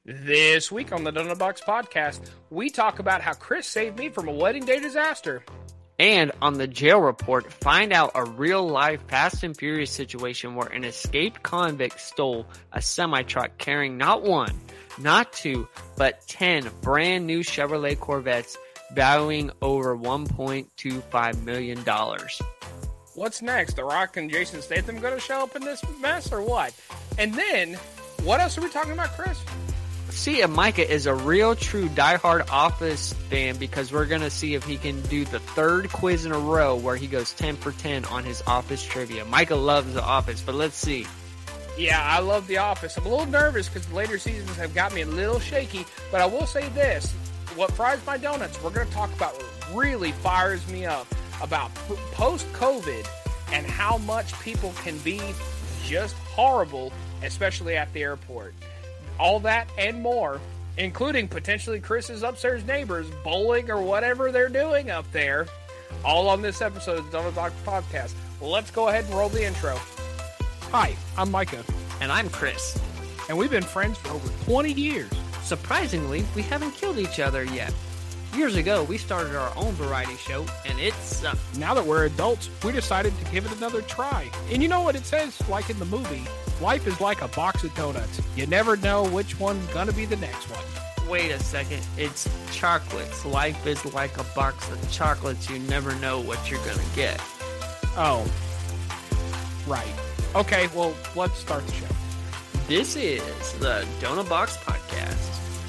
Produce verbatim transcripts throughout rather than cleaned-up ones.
This week on the Donut Box Podcast, we talk about how Chris saved me from a wedding day disaster. And on the Jail Report, find out a real-life Fast and Furious situation where an escaped convict stole a semi-truck carrying not one, not two, but ten brand new Chevrolet Corvettes valuing over one point two five million dollars. What's next? The Rock and Jason Statham going to show up in this mess or what? And then, what else are we talking about, Chris? See if Micah is a real true diehard Office fan, because we're going to see if he can do the third quiz in a row where he goes ten for ten on his Office trivia. Micah loves The Office, but let's see. Yeah, I love The Office. I'm a little nervous because the later seasons have got me a little shaky, but I will say this. What fries my donuts, we're going to talk about what really fires me up about post-COVID and how much people can be just horrible, especially at the airport. All that and more, including potentially Chris's upstairs neighbors bowling or whatever they're doing up there, all on this episode of the Donut Box Podcast. Well, let's go ahead and roll the intro. Hi, I'm Micah. And I'm Chris. And we've been friends for over twenty years. Surprisingly, we haven't killed each other yet. Years ago, we started our own variety show, and it sucked. Now that we're adults, we decided to give it another try. And you know what it says, like in the movie, life is like a box of donuts. You never know which one's gonna be the next one. Wait a second, it's chocolates. Life is like a box of chocolates. You never know what you're gonna get. Oh, right. Okay, well, let's start the show. This is the Donut Box Podcast.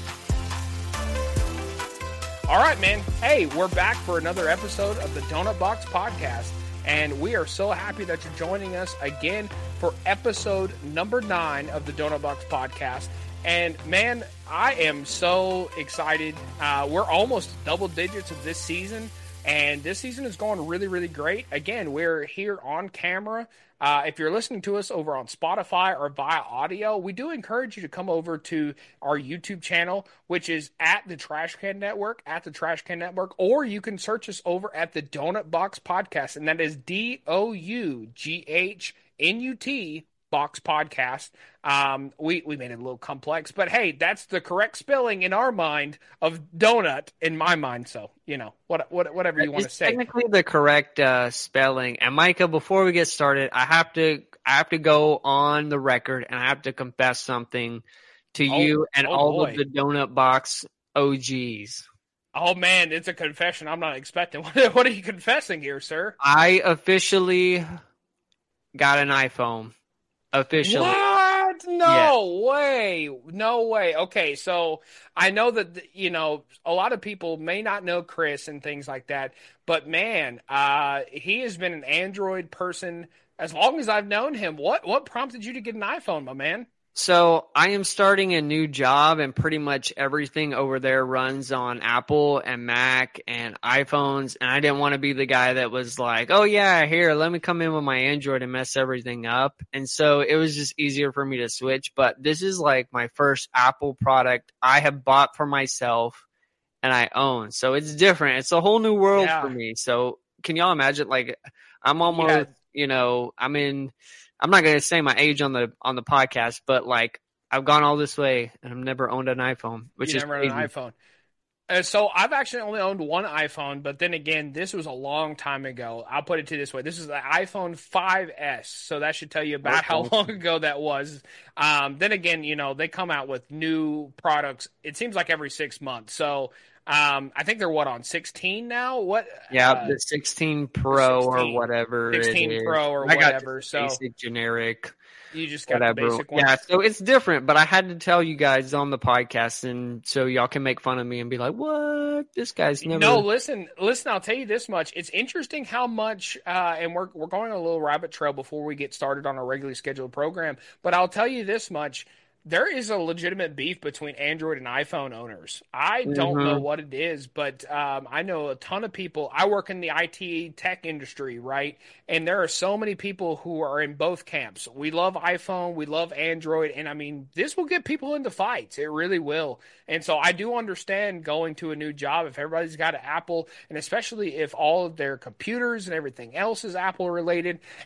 All right, man. Hey, we're back for another episode of the Donut Box Podcast, and we are so happy that you're joining us again for episode number nine of the Donut Box Podcast. And man, I am so excited. Uh, we're almost double digits of this season, and this season is going really, really great. Again, we're here on camera. Uh, if you're listening to us over on Spotify or via audio, we do encourage you to come over to our YouTube channel, which is at the Trash Can Network, at the Trash Can Network, or you can search us over at the Donut Box Podcast, and that is D O U G H N U T Box Podcast. Um, we, we made it a little complex, but hey, that's the correct spelling in our mind of donut in my mind. So, you know, what, what whatever you want to say. Technically the correct uh, spelling. And Micah, before we get started, I have to I have to go on the record and I have to confess something to Oh, you and oh all boy. of the Donut Box O Gs. Oh man, it's a confession I'm not expecting. What, what are you confessing here, sir? I officially got an iPhone. Officially. What? No way. No way. Okay, so I know that, you know, a lot of people may not know Chris and things like that, but man, uh, he has been an Android person as long as I've known him. What what prompted you to get an iPhone, my man? So I am starting a new job, and pretty much everything over there runs on Apple and Mac and iPhones. And I didn't want to be the guy that was like, oh yeah, here, let me come in with my Android and mess everything up. And so it was just easier for me to switch. But this is like my first Apple product I have bought for myself and I own. So it's different. It's a whole new world Yeah. for me. So can y'all imagine, like, I'm almost, Yeah. you know, I'm in, I'm not going to say my age on the on the podcast, but like I've gone all this way and I've never owned an iPhone, which You is never crazy. owned an iPhone. Uh, so I've actually only owned one iPhone, but then again, this was a long time ago. I'll put it to this way. This is the iPhone five S, so that should tell you about how Okay. long ago that was. Um, then again, you know, they come out with new products, it seems like every six months. So um, I think they're, what, on sixteen now? What? Yeah, uh, the sixteen Pro sixteen or whatever. it sixteen is. Pro or I got whatever, just so- basic generic. You just got Whatever. the basic one. Yeah, so it's different, but I had to tell you guys on the podcast, and so y'all can make fun of me and be like, "What? This guy's never." No, listen, listen. I'll tell you this much: it's interesting how much, uh, and we're we're going on a little rabbit trail before we get started on our regularly scheduled program. But I'll tell you this much: there is a legitimate beef between Android and iPhone owners. I don't Mhm. know what it is, but um, I know a ton of people. I work in the I T tech industry, right? And there are so many people who are in both camps. We love iPhone, we love Android, and I mean, this will get people into fights. It really will. And so I do understand going to a new job if everybody's got an Apple, and especially if all of their computers and everything else is Apple related.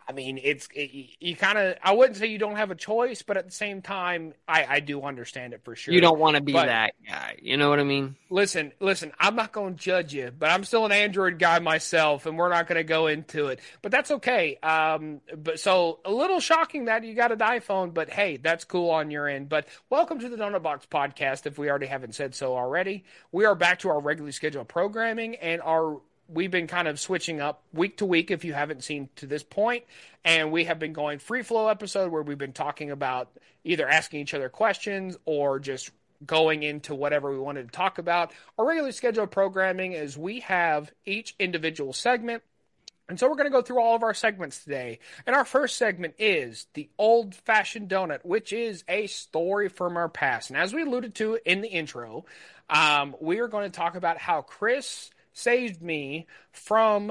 I mean, it's it, you kind of. I wouldn't say you don't have a choice, but at the same time, I, I do understand it for sure. You don't want to be but, that guy. You know what I mean? Listen, listen. I'm not going to judge you, but I'm still an Android guy myself, and we're not going to go into it. But that's okay. Um, but so a little shocking that you got an iPhone, but hey, that's cool on your end. But welcome to the Donut Box Podcast. If we already haven't said so already, we are back to our regularly scheduled programming and our. We've been kind of switching up week to week if you haven't seen to this point, and we have been going free flow episode where we've been talking about either asking each other questions or just going into whatever we wanted to talk about. Our regularly scheduled programming is we have each individual segment, and so we're going to go through all of our segments today. And our first segment is the old-fashioned donut, which is a story from our past. And as we alluded to in the intro, um, we are going to talk about how Chris saved me from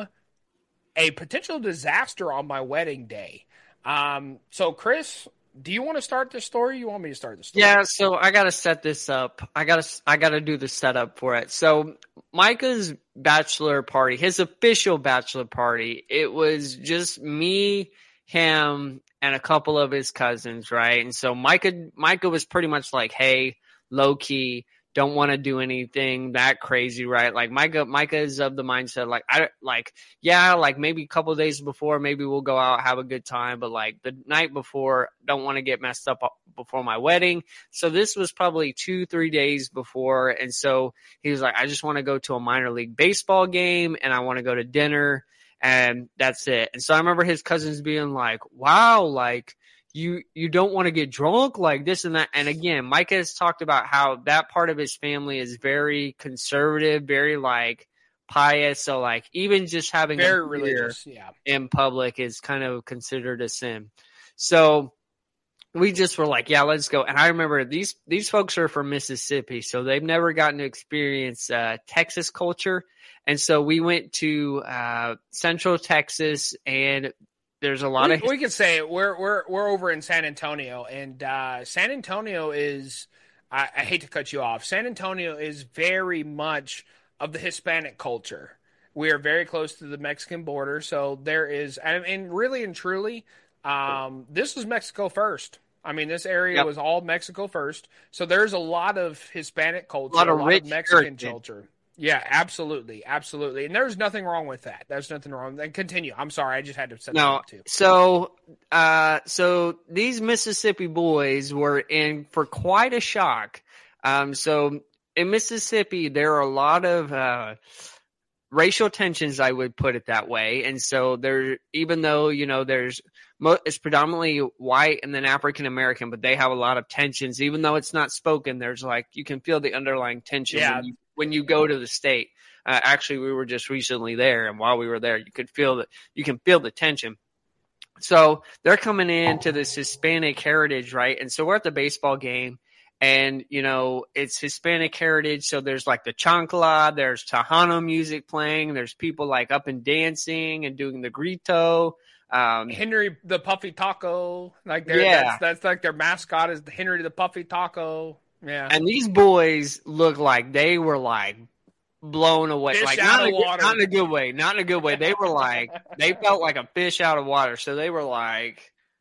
a potential disaster on my wedding day. Um, so, Chris, do you want to start the story? Or you want me to start the story? Yeah. So I gotta set this up. I gotta I gotta do the setup for it. So Micah's bachelor party, his official bachelor party, it was just me, him, and a couple of his cousins, right? And so Micah Micah was pretty much like, hey, low key. Don't want to do anything that crazy, right? Like Micah, Micah is of the mindset, like I like, yeah, like maybe a couple of days before, maybe we'll go out, have a good time, but like the night before, don't want to get messed up before my wedding. So this was probably two, three days before, and so he was like, I just want to go to a minor league baseball game, and I want to go to dinner, and that's it. And so I remember his cousins being like, wow, like. You you don't want to get drunk like this and that. And again, Micah has talked about how that part of his family is very conservative, very like pious. So like even just having very a religious, yeah, in public is kind of considered a sin. So we just were like, yeah, let's go. And I remember these these folks are from Mississippi, so they've never gotten to experience uh, Texas culture. And so we went to uh, Central Texas, and there's a lot we, of we could say it. We're we're we're over in San Antonio, and uh, San Antonio is. I, I hate to cut you off. San Antonio is very much of the Hispanic culture. We are very close to the Mexican border, so there is, and, and really and truly, um, this was Mexico first. I mean, this area yep. was all Mexico first, so there's a lot of Hispanic culture, a lot of, a lot rich of Mexican church. culture. Yeah, absolutely, absolutely, and there's nothing wrong with that. There's nothing wrong. And continue. I'm sorry, I just had to set no, that up too. So, uh, so these Mississippi boys were in for quite a shock. Um, so in Mississippi, there are a lot of uh, racial tensions. I would put it that way. And so there, even though you know there's it's predominantly white and then African American, but they have a lot of tensions. Even though it's not spoken, there's like you can feel the underlying tension. Yeah. When you, when you go to the state. Uh, actually, we were just recently there, and while we were there, you could feel that you can feel the tension. So they're coming into this Hispanic heritage, right? And so we're at the baseball game, and you know it's Hispanic heritage. So there's like the chancla, there's Tejano music playing, there's people like up and dancing and doing the grito. Um, Henry the Puffy Taco, like yeah, that's, that's like their mascot is the Henry the Puffy Taco. Yeah, and these boys look like they were like blown away, fish like out not, of a, water. not in a good way, not in a good way. They were like they felt like a fish out of water. So they were like,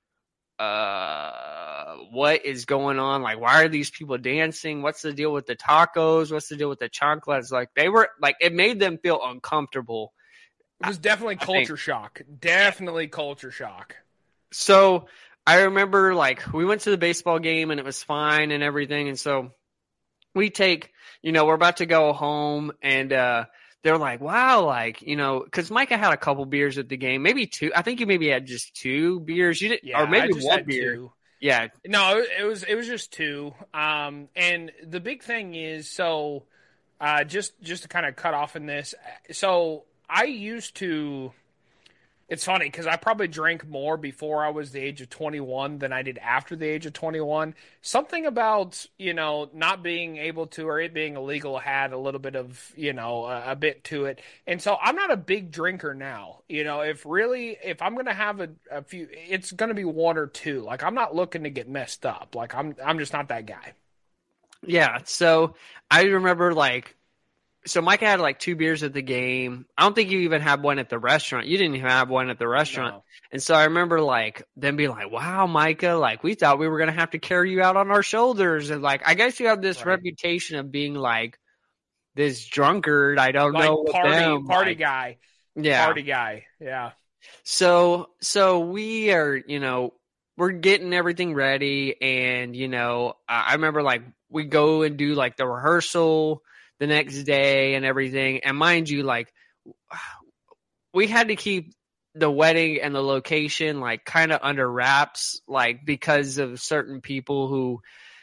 uh, what is going on? Like, why are these people dancing? What's the deal with the tacos? What's the deal with the chanclas? Like, they were like, it made them feel uncomfortable. It was definitely I, culture I shock. Definitely culture shock. So I remember like we went to the baseball game and it was fine and everything. And so we take, you know, we're about to go home and, uh, they're like, wow, like, you know, because Micah had a couple beers at the game, maybe two. I think you maybe had just two beers. You didn't, yeah, or maybe one had beer. Two. Yeah. No, it was, it was just two. Um, and the big thing is, so, uh, just, just to kind of cut off in this. So I used to, it's funny because I probably drank more before I was the age of twenty-one than I did after the age of twenty-one. Something about, you know, not being able to, or it being illegal had a little bit of, you know, a, a bit to it. And so I'm not a big drinker now. You know, if really, if I'm going to have a, a few, it's going to be one or two. Like, I'm not looking to get messed up. Like, I'm, I'm just not that guy. Yeah. So I remember like, so Micah had like two beers at the game. I don't think you even had one at the restaurant. You didn't even have one at the restaurant. No. And so I remember like them being like, wow, Micah, like we thought we were going to have to carry you out on our shoulders. And like, I guess you have this Right. reputation of being like this drunkard. I don't Like know. with party, them, party like, guy. yeah. Party guy. Yeah. So, so we are, you know, we're getting everything ready. And, you know, I I remember like we go and do like the rehearsal the next day and everything. And mind you, like we had to keep the wedding and the location like kind of under wraps, like because of certain people who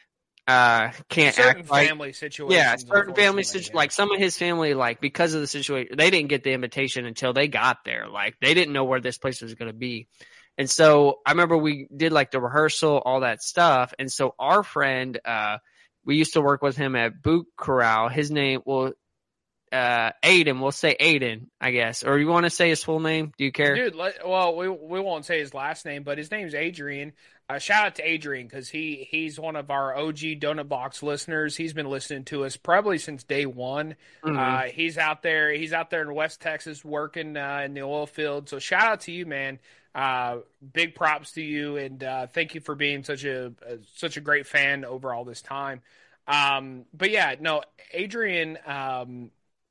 uh can't Certain act like family situations. yeah, certain family unfortunately, situ- yeah. like some of his family, like because of the situation, they didn't get the invitation until they got there. Like they didn't know where this place was going to be. And so I remember we did like the rehearsal, all that stuff. And so our friend, uh, we used to work with him at Boot Corral. His name, well, uh, Aiden, we'll say Aiden, I guess. Or you want to say his full name? Do you care? Dude, let, well, we we won't say his last name, but his name's Adrian. Uh, shout out to Adrian because he he's one of our O G Donut Box listeners. He's been listening to us probably since day one. Mhm. Uh, he's out there. He's out there in West Texas working uh, in the oil field. So shout out to you, man. Uh, big props to you, and uh, thank you for being such a, a such a great fan over all this time. Um, but yeah, no, Adrian. Um,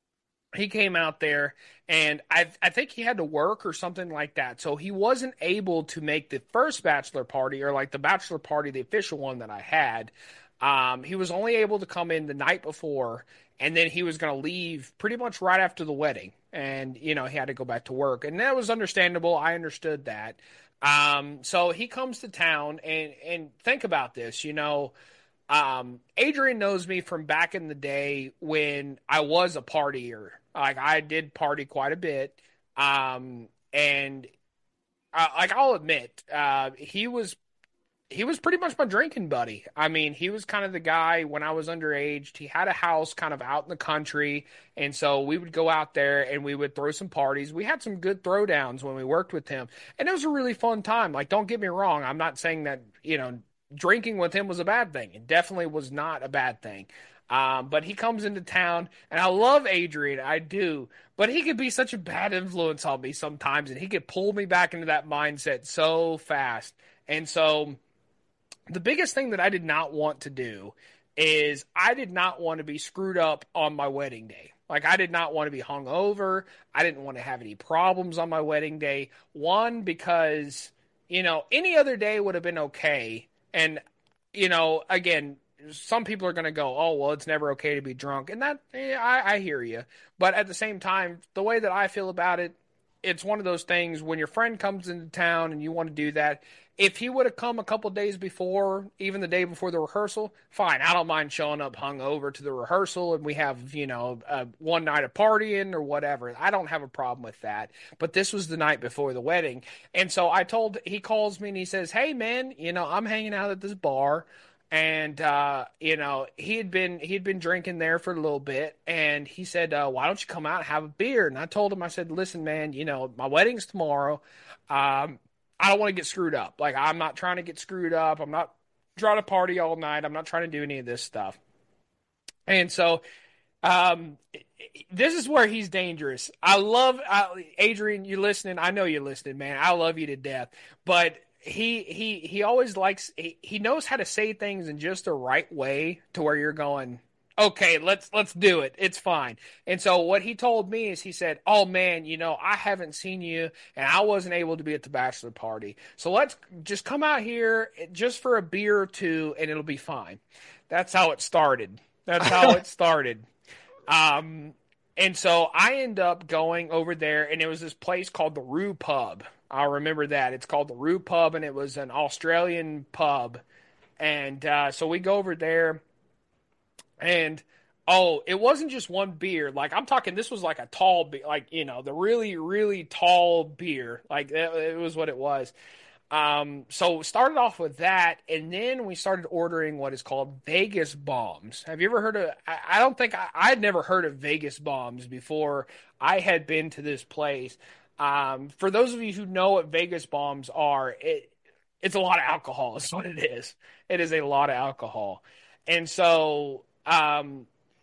he came out there and I I think he had to work or something like that. So he wasn't able to make the first bachelor party or like the bachelor party, the official one that I had. Um, he was only able to come in the night before and then he was going to leave pretty much right after the wedding. And, you know, he had to go back to work and that was understandable. I understood that. Um, so he comes to town and, and think about this, you know, um, Adrian knows me from back in the day when I was a partier. Like I did party quite a bit. Um, and uh, like I'll admit, uh, he was he was pretty much my drinking buddy. I mean, he was kind of the guy when I was underage. He had a house kind of out in the country, and so we would go out there and we would throw some parties. We had some good throwdowns when we worked with him, and it was a really fun time. Like, don't get me wrong, I'm not saying that, you know, drinking with him was a bad thing. It definitely was not a bad thing. Um, but he comes into town, and I love Adrian, I do. But he could be such a bad influence on me sometimes, and he could pull me back into that mindset so fast. And so the biggest thing that I did not want to do is I did not want to be screwed up on my wedding day. Like, I did not want to be hungover. I didn't want to have any problems on my wedding day. One, because, you know, any other day would have been okay. And, you know, again, some people are going to go, oh, well, it's never okay to be drunk. And that, eh, I, I hear you. But at the same time, the way that I feel about it, it's one of those things when your friend comes into town and you want to do that. If he would have come a couple days before, even the day before the rehearsal, fine. I don't mind showing up hungover to the rehearsal and we have, you know, uh, one night of partying or whatever. I don't have a problem with that. But this was the night before the wedding. And so I told, he calls me and he says, hey, man, you know, I'm hanging out at this bar. And, uh, you know, he had been, he had been drinking there for a little bit and he said, uh, why don't you come out and have a beer? And I told him, I said, listen, man, you know, my wedding's tomorrow. Um, I don't want to get screwed up. Like, I'm not trying to get screwed up. I'm not trying to party all night. I'm not trying to do any of this stuff. And so, um, this is where he's dangerous. I love, I, Adrian, you listening? I know you're listening, man. I love you to death, but he he he always likes he, he knows how to say things in just the right way to where you're going, okay, let's let's do it, it's fine. And so what he told me is he said, oh man, you know, I haven't seen you and I wasn't able to be at the bachelor party, so let's just come out here just for a beer or two and it'll be fine. That's how it started. That's how it started. Um and so I end up going over there and it was this place called the Rue Pub. I remember that. It's called the Rue Pub, and it was an Australian pub. And uh, so we go over there, and, oh, it wasn't just one beer. Like, I'm talking, this was like a tall beer, like, you know, the really, really tall beer. Like, it, it was what it was. Um, so we started off with that, and then we started ordering what is called Vegas bombs. Have you ever heard of, I, I don't think, I, I'd never heard of Vegas bombs before I had been to this place. Um, for those of you who know what Vegas bombs are, it it's a lot of alcohol. Is what it is. It is a lot of alcohol, and so um,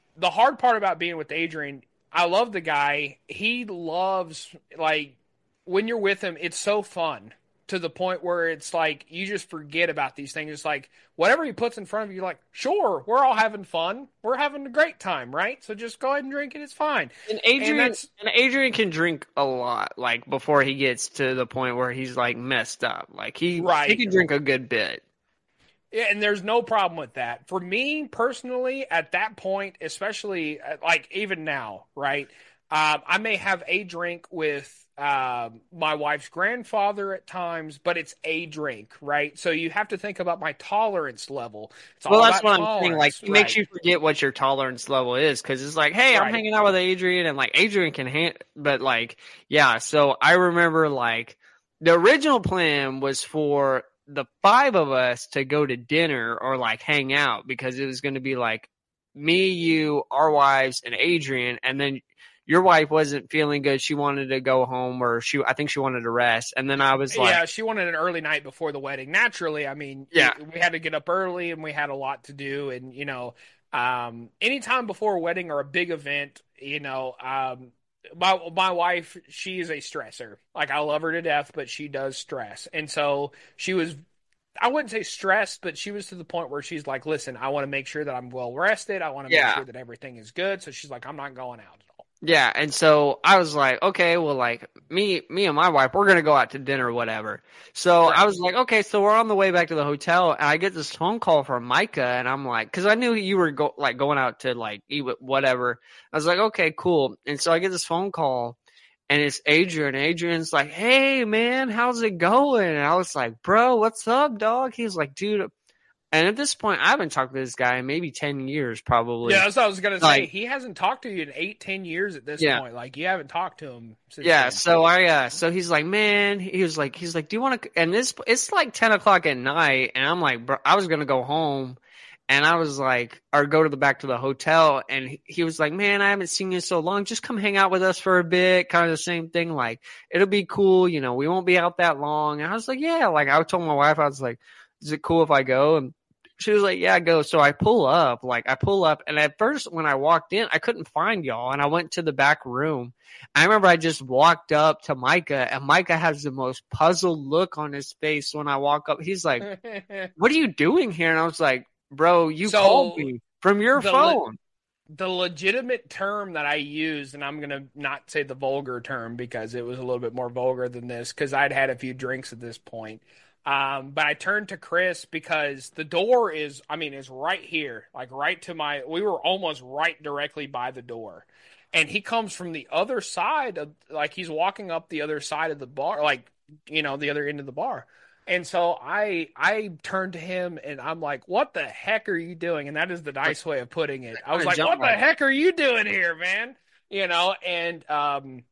the hard part about being with Adrian, I love the guy. He loves, like, when you're with him, it's so fun to the point where it's like you just forget about these things. It's like whatever he puts in front of you, you're like, sure, we're all having fun. We're having a great time, right? So just go ahead and drink it. It's fine. And And Adrian that's and Adrian can drink a lot, like before he gets to the point where he's like messed up. Like he he right. can drink a good bit. Yeah, and there's no problem with that. For me personally, at that point, especially uh, like even now, right? Um, I may have a drink with uh, my wife's grandfather at times, but it's a drink, right? So you have to think about my tolerance level. It's Well, all that's about what I'm saying. Like, tolerance, it makes right? you forget what your tolerance level is because it's like, hey, I'm Right. hanging out with Adrian, and like Adrian can hand, but like, yeah. So I remember like the original plan was for the five of us to go to dinner or like hang out because it was going to be like me, you, our wives, and Adrian, and then your wife wasn't feeling good. She wanted to go home, or she, I think she wanted to rest. And then I was like, Yeah, she wanted an early night before the wedding. Naturally, I mean, yeah, we had to get up early and we had a lot to do. And, you know, um, anytime before a wedding or a big event, you know, um, my my wife, she is a stressor. Like I love her to death, but she does stress. And so she was I wouldn't say stressed, but she was to the point where she's like, "Listen, I want to make sure that I'm well rested. I want to make yeah. sure that everything is good." So she's like, "I'm not going out at all." Yeah, and so I was like, okay, well, like me, me and my wife, we're gonna go out to dinner or whatever. So I Right. was like, okay, so we're on the way back to the hotel, and I get this phone call from Micah, and I'm like, because I knew you were go like going out to like eat with whatever. I was like, okay, cool. And so I get this phone call, and it's Adrian. Adrian's like, hey man, how's it going? And I was like, bro, what's up, dog? He's like, dude. And at this point, I haven't talked to this guy in maybe ten years, Yeah, probably. that's what I was gonna say. Like, He hasn't talked to you in eight, ten years at this yeah. point. Like you haven't talked to him since Yeah, then. so I uh so he's like, man, he was like he's like, do you want to? And this it's like ten o'clock at night, and I'm like, bro, I was gonna go home, and I was like, or go to the back to the hotel, and he, he was like, man, I haven't seen you in so long, just come hang out with us for a bit, kind of the same thing, like it'll be cool, you know, we won't be out that long. And I was like, yeah, like I told my wife, I was like, is it cool if I go? And she was like, yeah, go. So I pull up, like I pull up, and at first when I walked in, I couldn't find y'all, and I went to the back room. I remember I just walked up to Micah, and Micah has the most puzzled look on his face when I walk up. He's like, what are you doing here? And I was like, bro, you So called me from your the le- phone. the legitimate term that I used, and I'm gonna not say the vulgar term because it was a little bit more vulgar than this, because I'd had a few drinks at this point. Um, but I turned to Chris because the door is, I mean, is right here, like right to my. We were almost right directly by the door, and he comes from the other side of, like he's walking up the other side of the bar, like you know, the other end of the bar. And so I I turned to him and I'm like, "What the heck are you doing?" And that is the nice way of putting it. I was Kinda like, jumped "What the like, heck are you doing here, man?" You know, and um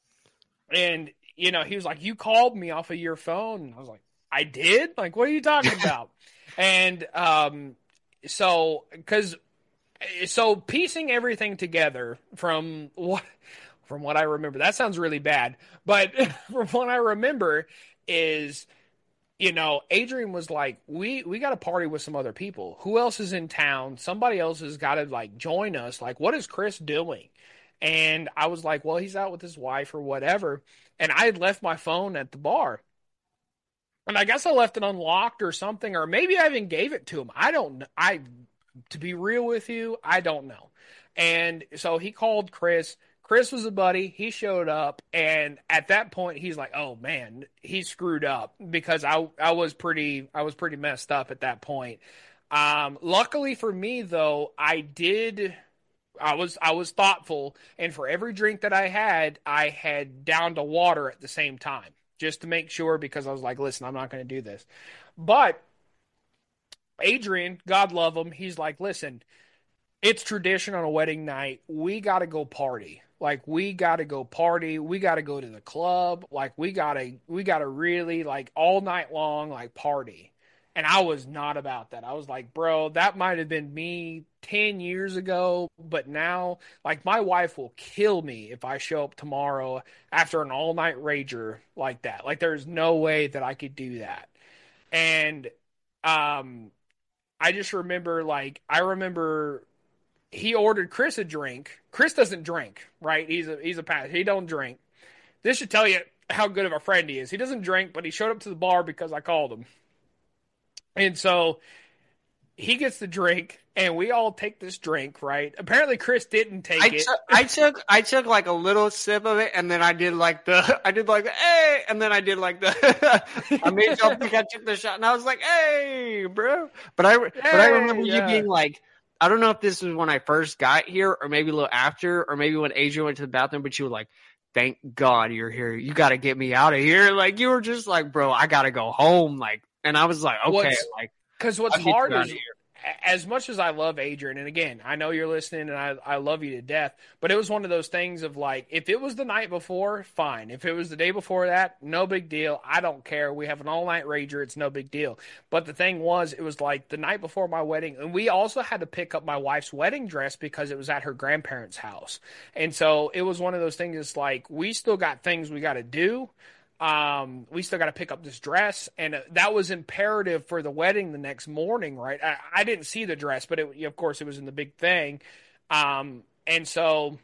and you know, he was like, "You called me off of your phone." And I was like, "I did? Like, what are you talking about?" And um so cuz so piecing everything together from what from what I remember. That sounds really bad, but from what I remember is you know, Adrian was like, we we got to party with some other people. Who else is in town? Somebody else has got to like join us. Like, what is Chris doing? And I was like, well, he's out with his wife or whatever. And I had left my phone at the bar. And I guess I left it unlocked or something, or maybe I even gave it to him. I don't know. I, to be real with you, I don't know. And so he called Chris. Chris was a buddy. He showed up, and at that point, he's like, "Oh man, he screwed up," because I I was pretty I was pretty messed up at that point. Um, luckily for me, though, I did. I was I was thoughtful, and for every drink that I had, I had downed a water at the same time, just to make sure, because I was like, "Listen, I'm not going to do this." But Adrian, God love him, he's like, "Listen, it's tradition on a wedding night. We got to go party. Like we got to go party. We got to go to the club. Like we got to we got to really like all night long like party." And I was not about that. I was like, "Bro, that might have been me ten years ago, but now like my wife will kill me if I show up tomorrow after an all-night rager like that. Like there's no way that I could do that." And um I just remember like I remember he ordered Chris a drink. Chris doesn't drink, right? He's a he's a pass. He don't drink. This should tell you how good of a friend he is. He doesn't drink, but he showed up to the bar because I called him. And so he gets the drink, and we all take this drink, right? Apparently, Chris didn't take I it. Took, I took, I took like a little sip of it, and then I did like the, I did like the, hey, and then I did like the, I made y'all think I took the shot, and I was like, hey, bro. But I, hey, but I remember yeah. you being like, I don't know if this was when I first got here, or maybe a little after, or maybe when Adrian went to the bathroom, but you were like, thank God you're here. You got to get me out of here. Like, you were just like, bro, I got to go home. Like, and I was like, okay, what's, like, because what's hard is, as much as I love Adrian, and again, I know you're listening and I, I love you to death, but it was one of those things of like, if it was the night before, fine. If it was the day before that, no big deal. I don't care. We have an all-night rager. It's no big deal. But the thing was, it was like the night before my wedding, and we also had to pick up my wife's wedding dress because it was at her grandparents' house. And so it was one of those things, it's like, we still got things we got to do. Um, we still got to pick up this dress, and that was imperative for the wedding the next morning, right? I, I didn't see the dress, but it, of course it was in the big thing. Um, and so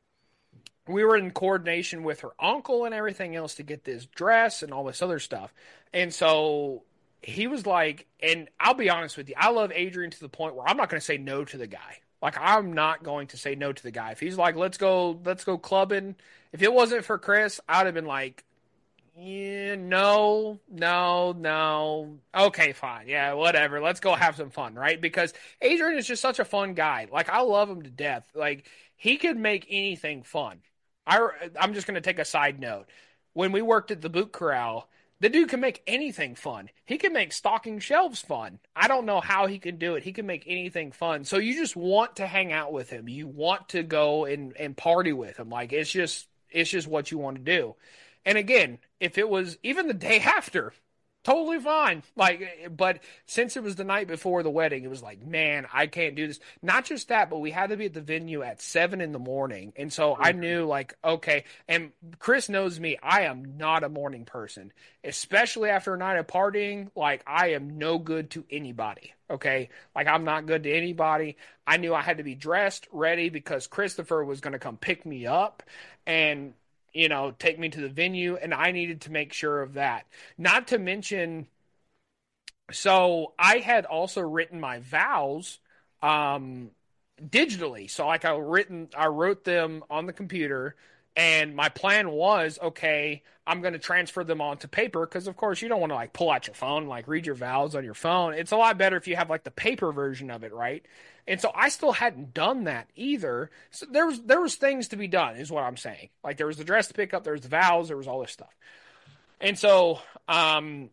we were in coordination with her uncle and everything else to get this dress and all this other stuff. And so he was like, and I'll be honest with you, I love Adrian to the point where I'm not going to say no to the guy. Like, I'm not going to say no to the guy. If he's like, let's go, let's go clubbing. If it wasn't for Chris, I'd have been like, yeah, no, no, no. Okay, fine. Yeah, whatever. Let's go have some fun, right? Because Adrian is just such a fun guy. Like, I love him to death. Like, he could make anything fun. I, I'm just going to take a side note. When we worked at the Boot Corral, the dude can make anything fun. He can make stocking shelves fun. I don't know how he can do it. He can make anything fun. So you just want to hang out with him. You want to go and, and party with him. Like, it's just, it's just what you want to do. And again, if it was even the day after, totally fine. Like, but since it was the night before the wedding, it was like, man, I can't do this. Not just that, but we had to be at the venue at seven in the morning. And so mm-hmm. I knew, like, okay. And Chris knows me. I am not a morning person, especially after a night of partying. Like, I am no good to anybody. Okay. Like, I'm not good to anybody. I knew I had to be dressed, ready, because Christopher was going to come pick me up. And you know, take me to the venue, and I needed to make sure of that. Not to mention, so I had also written my vows um, digitally. So like I written, I wrote them on the computer, and my plan was, okay, I'm going to transfer them onto paper because, of course, you don't want to like pull out your phone and like read your vows on your phone. It's a lot better if you have like the paper version of it, right? And so I still hadn't done that either. So there was there was things to be done, is what I'm saying. Like there was the dress to pick up, there was the vows, there was all this stuff. And so um,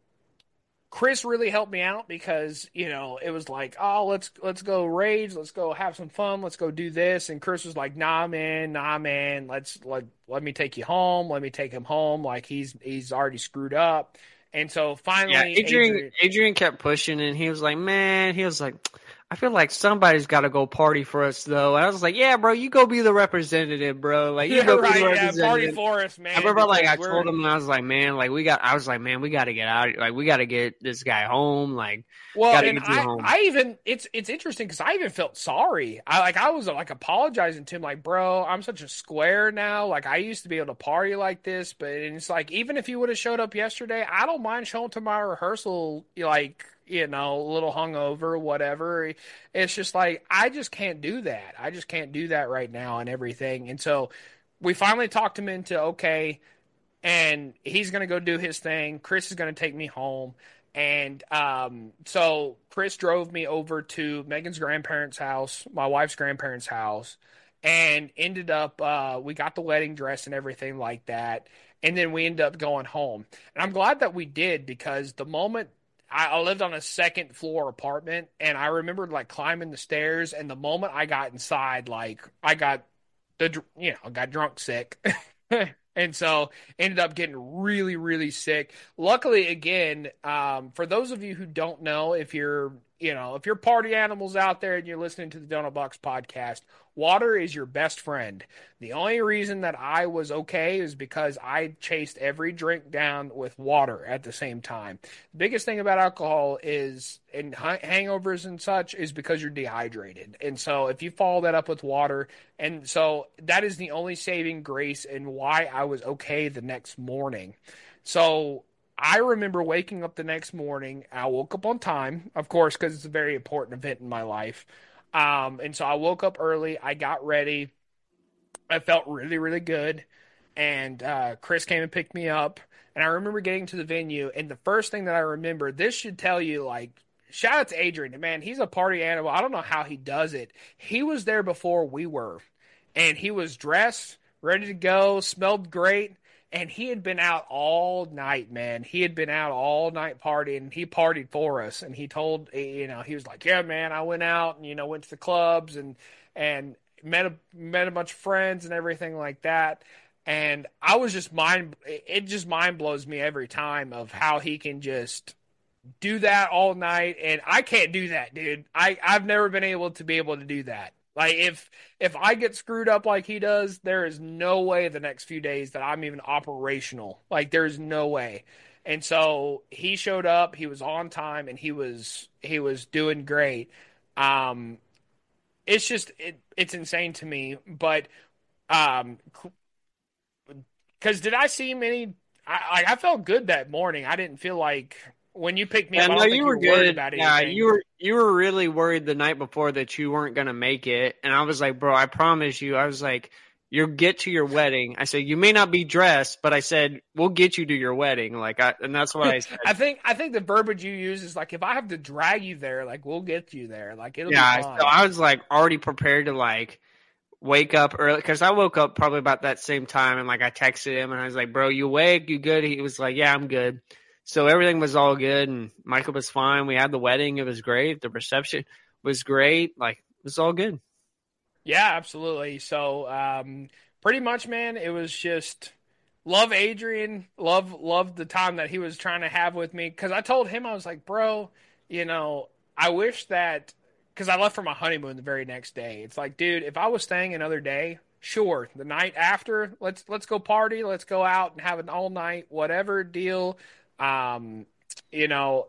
Chris really helped me out because, you know, it was like, oh, let's let's go rage, let's go have some fun, let's go do this. And Chris was like, nah, man, nah, man, let's let let me take you home, let me take him home. Like he's he's already screwed up. And so finally, yeah, Adrian, Adrian Adrian kept pushing, and he was like, man, he was like, I feel like somebody's got to go party for us, though. And I was like, yeah, bro, you go be the representative, bro. Like, you yeah, go right, be the yeah, representative. Party for us, man. I remember, like, I told him, and I was like, man, like, we got, I was like, man, we got to get out. Like, we got to get this guy home. Like, well, gotta and get you I, home. I even, it's, it's interesting because I even felt sorry. I, like, I was, like, apologizing to him, like, bro, I'm such a square now. Like, I used to be able to party like this, but it's like, even if you would have showed up yesterday, I don't mind showing to my rehearsal, like, you know, a little hungover, whatever. It's just like, I just can't do that. I just can't do that right now and everything. And so we finally talked him into, okay, and he's going to go do his thing. Chris is going to take me home. And um, so Chris drove me over to Megan's grandparents' house, my wife's grandparents' house, and ended up, uh, we got the wedding dress and everything like that. And then we ended up going home. And I'm glad that we did, because the moment I lived on a second floor apartment, and I remembered like climbing the stairs, and the moment I got inside, like I got the, you know, got drunk sick. And so ended up getting really, really sick. Luckily, again, um, for those of you who don't know, if you're you know, if you're party animals out there and you're listening to the Donut Box podcast, water is your best friend. The only reason that I was okay is because I chased every drink down with water at the same time. The biggest thing about alcohol is, and hangovers and such, is because you're dehydrated. And so if you follow that up with water, and so that is the only saving grace and why I was okay the next morning. So I remember waking up the next morning. I woke up on time, of course, because it's a very important event in my life. Um, and so I woke up early. I got ready. I felt really, really good. And uh, Chris came and picked me up. And I remember getting to the venue. And the first thing that I remember, this should tell you, like, shout out to Adrian. Man, he's a party animal. I don't know how he does it. He was there before we were. And he was dressed, ready to go, smelled great. And he had been out all night, man. He had been out all night partying. He partied for us. And he told, you know, he was like, yeah, man, I went out and, you know, went to the clubs and, and met a, met a bunch of friends and everything like that. And I was just mind, it just mind blows me every time of how he can just do that all night. And I can't do that, dude. I, I've never been able to be able to do that. Like, if if I get screwed up like he does, there is no way the next few days that I'm even operational. Like, there's no way. And so he showed up, he was on time, and he was he was doing great. Um, it's just it, it's insane to me. But um, because did I see many? I I felt good that morning. I didn't feel like. When you picked me yeah, up, I no, don't think you you were were good. worried about anything. Yeah, you were you were really worried the night before that you weren't gonna make it, and I was like, bro, I promise you. I was like, you'll get to your wedding. I said, you may not be dressed, but I said we'll get you to your wedding. Like, I and that's what I said. I think I think the verbiage you use is like, if I have to drag you there, like we'll get you there. Like it'll yeah, be fine. So I was like already prepared to like wake up early because I woke up probably about that same time, and like I texted him and I was like, bro, you awake? You good? He was like, yeah, I'm good. So everything was all good, and Michael was fine. We had the wedding. It was great. The reception was great. Like, it was all good. Yeah, absolutely. So um, pretty much, man, it was just love Adrian, love love the time that he was trying to have with me. Because I told him, I was like, bro, you know, I wish that – because I left for my honeymoon the very next day. It's like, dude, if I was staying another day, sure, the night after, let's let's go party. Let's go out and have an all-night whatever deal. Um, you know,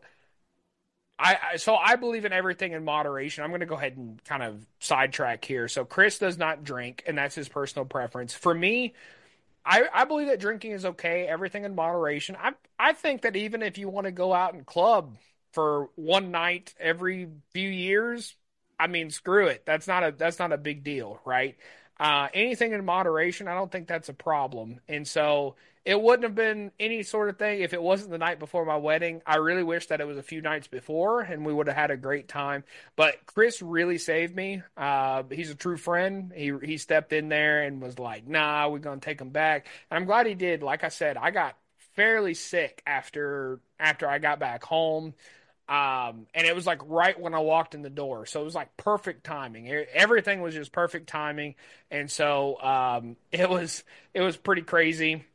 I, I so I believe in everything in moderation. I'm going to go ahead and kind of sidetrack here. So Chris does not drink, and that's his personal preference. For me, I, I believe that drinking is okay. Everything in moderation. I I think that even if you want to go out and club for one night every few years, I mean, screw it. That's not a that's not a big deal, right? Uh, anything in moderation, I don't think that's a problem. And so it wouldn't have been any sort of thing if it wasn't the night before my wedding. I really wish that it was a few nights before and we would have had a great time. But Chris really saved me. Uh, he's a true friend. He he stepped in there and was like, nah, we're going to take him back. And I'm glad he did. Like I said, I got fairly sick after after I got back home. Um, and it was like right when I walked in the door. So it was like perfect timing. Everything was just perfect timing. And so, um, it was, it was pretty crazy.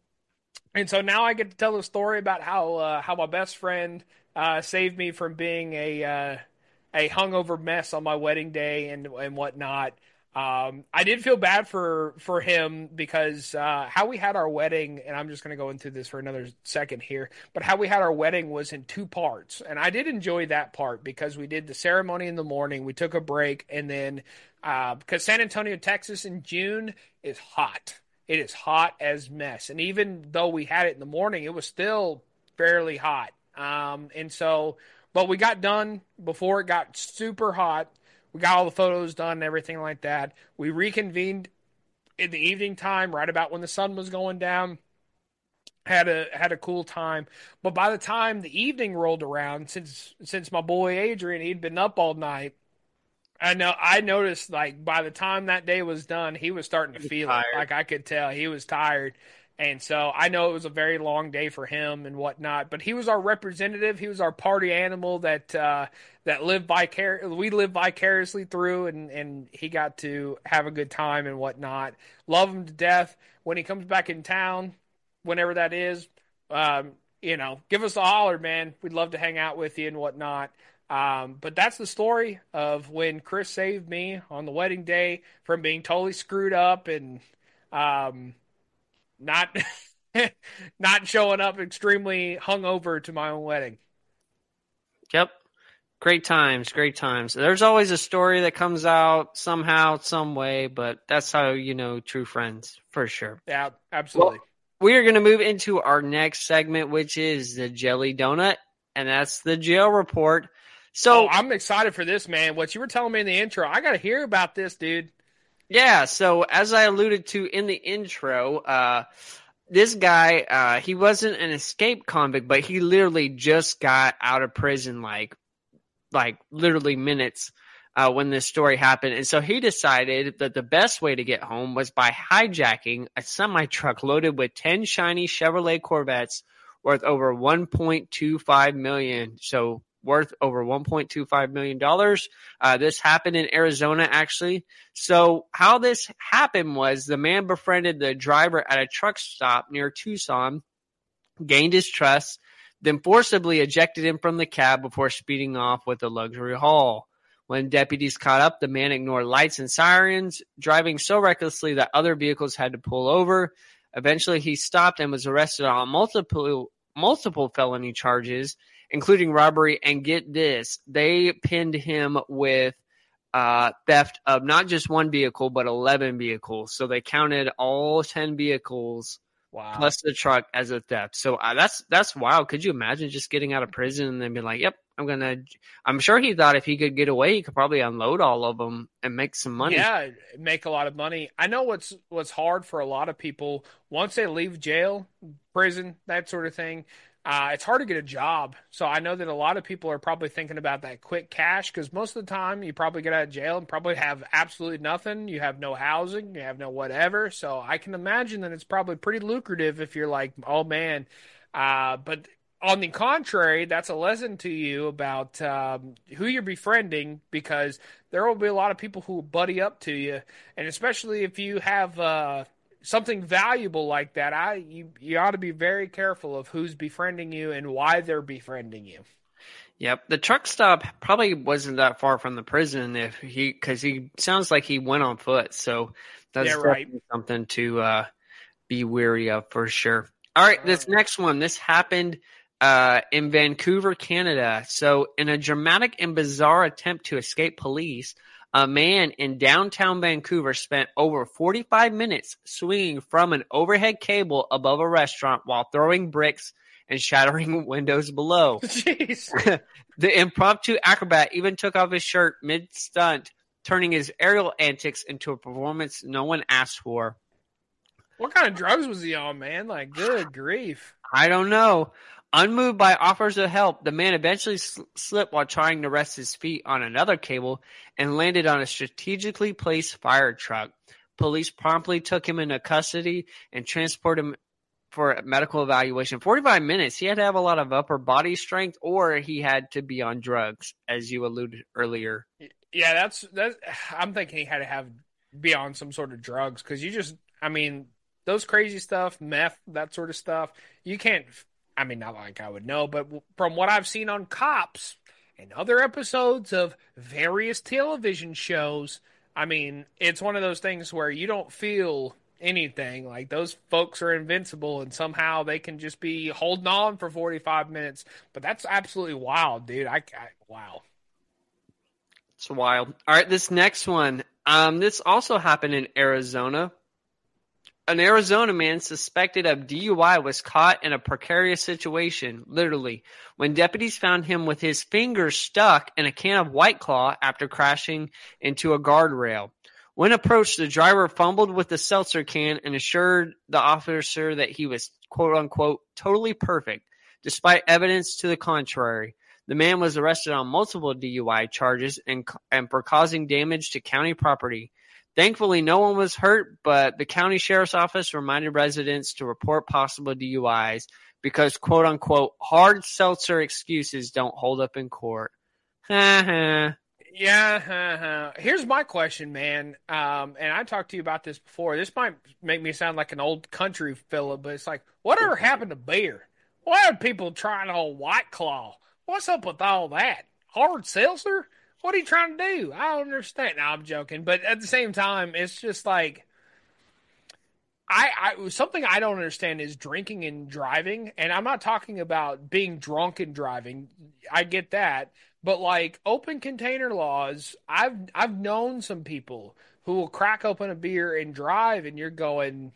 And so now I get to tell the story about how, uh, how my best friend, uh, saved me from being a, uh, a hungover mess on my wedding day and, and whatnot. Um, I did feel bad for, for him because, uh, how we had our wedding, and I'm just going to go into this for another second here, but how we had our wedding was in two parts. And I did enjoy that part because we did the ceremony in the morning, we took a break, and then, uh, because San Antonio, Texas in June is hot. It is hot as mess. And even though we had it in the morning, it was still fairly hot. Um, and so, but we got done before it got super hot. We got all the photos done and everything like that. We reconvened in the evening time, right about when the sun was going down. Had a had a cool time. But by the time the evening rolled around, since since my boy Adrian, he'd been up all night, I know I noticed like by the time that day was done, he was starting to feel it. Like I could tell he was tired. And so I know it was a very long day for him and whatnot, but he was our representative. He was our party animal that uh, that lived vicar- we lived vicariously through, and, and he got to have a good time and whatnot. Love him to death. When he comes back in town, whenever that is, um, you know, give us a holler, man. We'd love to hang out with you and whatnot. Um, but that's the story of when Chris saved me on the wedding day from being totally screwed up and um, not not showing up extremely hungover to my own wedding. Yep. Great times, great times. There's always a story that comes out somehow, some way, but that's how you know true friends, for sure. Yeah, absolutely. Well, we are going to move into our next segment, which is the Jelly Donut, and that's the jail report. So oh, I'm excited for this, man. What you were telling me in the intro, I got to hear about this, dude. Yeah, so as I alluded to in the intro, uh, this guy, uh, he wasn't an escaped convict, but he literally just got out of prison like like literally minutes uh, when this story happened. And so he decided that the best way to get home was by hijacking a semi-truck loaded with ten shiny Chevrolet Corvettes worth over one point two five million dollars. So worth over one point two five million dollars. Uh, this happened in Arizona, actually. So how this happened was the man befriended the driver at a truck stop near Tucson, gained his trust, then forcibly ejected him from the cab before speeding off with a luxury haul. When deputies caught up, the man ignored lights and sirens, driving so recklessly that other vehicles had to pull over. Eventually, he stopped and was arrested on multiple multiple felony charges, including robbery. And get this, they pinned him with uh, theft of not just one vehicle, but eleven vehicles. So they counted all ten vehicles. Wow. Plus the truck as a theft. So uh, that's that's wild. Could you imagine just getting out of prison and then being like, yep, I'm going to – I'm sure he thought if he could get away, he could probably unload all of them and make some money. Yeah, make a lot of money. I know what's what's hard for a lot of people, once they leave jail, prison, that sort of thing, uh, it's hard to get a job. So I know that a lot of people are probably thinking about that quick cash because most of the time you probably get out of jail and probably have absolutely nothing. You have no housing, you have no whatever. So I can imagine that it's probably pretty lucrative if you're like, oh man. Uh, but on the contrary, that's a lesson to you about um, who you're befriending because there will be a lot of people who will buddy up to you. And especially if you have uh, something valuable like that, I you, you ought to be very careful of who's befriending you and why they're befriending you. Yep. The truck stop probably wasn't that far from the prison if he, because he sounds like he went on foot. So that's yeah, right. something to uh, be wary of for sure. All right. This next one, this happened Uh, in Vancouver, Canada. So in a dramatic and bizarre attempt to escape police, a man in downtown Vancouver spent over forty-five minutes swinging from an overhead cable above a restaurant while throwing bricks and shattering windows below. Jeez. The impromptu acrobat even took off his shirt mid-stunt, turning his aerial antics into a performance no one asked for. What kind of drugs was he on, man? Like, good grief. I don't know. Unmoved by offers of help, the man eventually sl- slipped while trying to rest his feet on another cable and landed on a strategically placed fire truck. Police promptly took him into custody and transported him for medical evaluation. forty-five minutes. He had to have a lot of upper body strength or he had to be on drugs, as you alluded earlier. Yeah, that's that's. I'm thinking he had to have be on some sort of drugs because you just, I mean, those crazy stuff, meth, that sort of stuff, you can't. I mean, not like I would know, but from what I've seen on Cops and other episodes of various television shows, I mean, it's one of those things where you don't feel anything. Like, those folks are invincible, and somehow they can just be holding on for forty-five minutes. But that's absolutely wild, dude. I, I wow. It's wild. All right, this next one. Um, this also happened in Arizona. An Arizona man suspected of D U I was caught in a precarious situation, literally, when deputies found him with his fingers stuck in a can of White Claw after crashing into a guardrail. When approached, the driver fumbled with the seltzer can and assured the officer that he was, quote-unquote, totally perfect, despite evidence to the contrary. The man was arrested on multiple D U I charges and, and for causing damage to county property. Thankfully, no one was hurt, but the county sheriff's office reminded residents to report possible D U Is because, quote unquote, hard seltzer excuses don't hold up in court. yeah. Uh, here's my question, man. Um, and I talked to you about this before. This might make me sound like an old country fella, but it's like, whatever happened to beer? Why are people trying all White Claw? What's up with all that? Hard seltzer? What are you trying to do? I don't understand. No, I'm joking. But at the same time, it's just like I, I something I don't understand is drinking and driving, and I'm not talking about being drunk and driving. I get that, but like open container laws, I've I've known some people who will crack open a beer and drive, and you're going,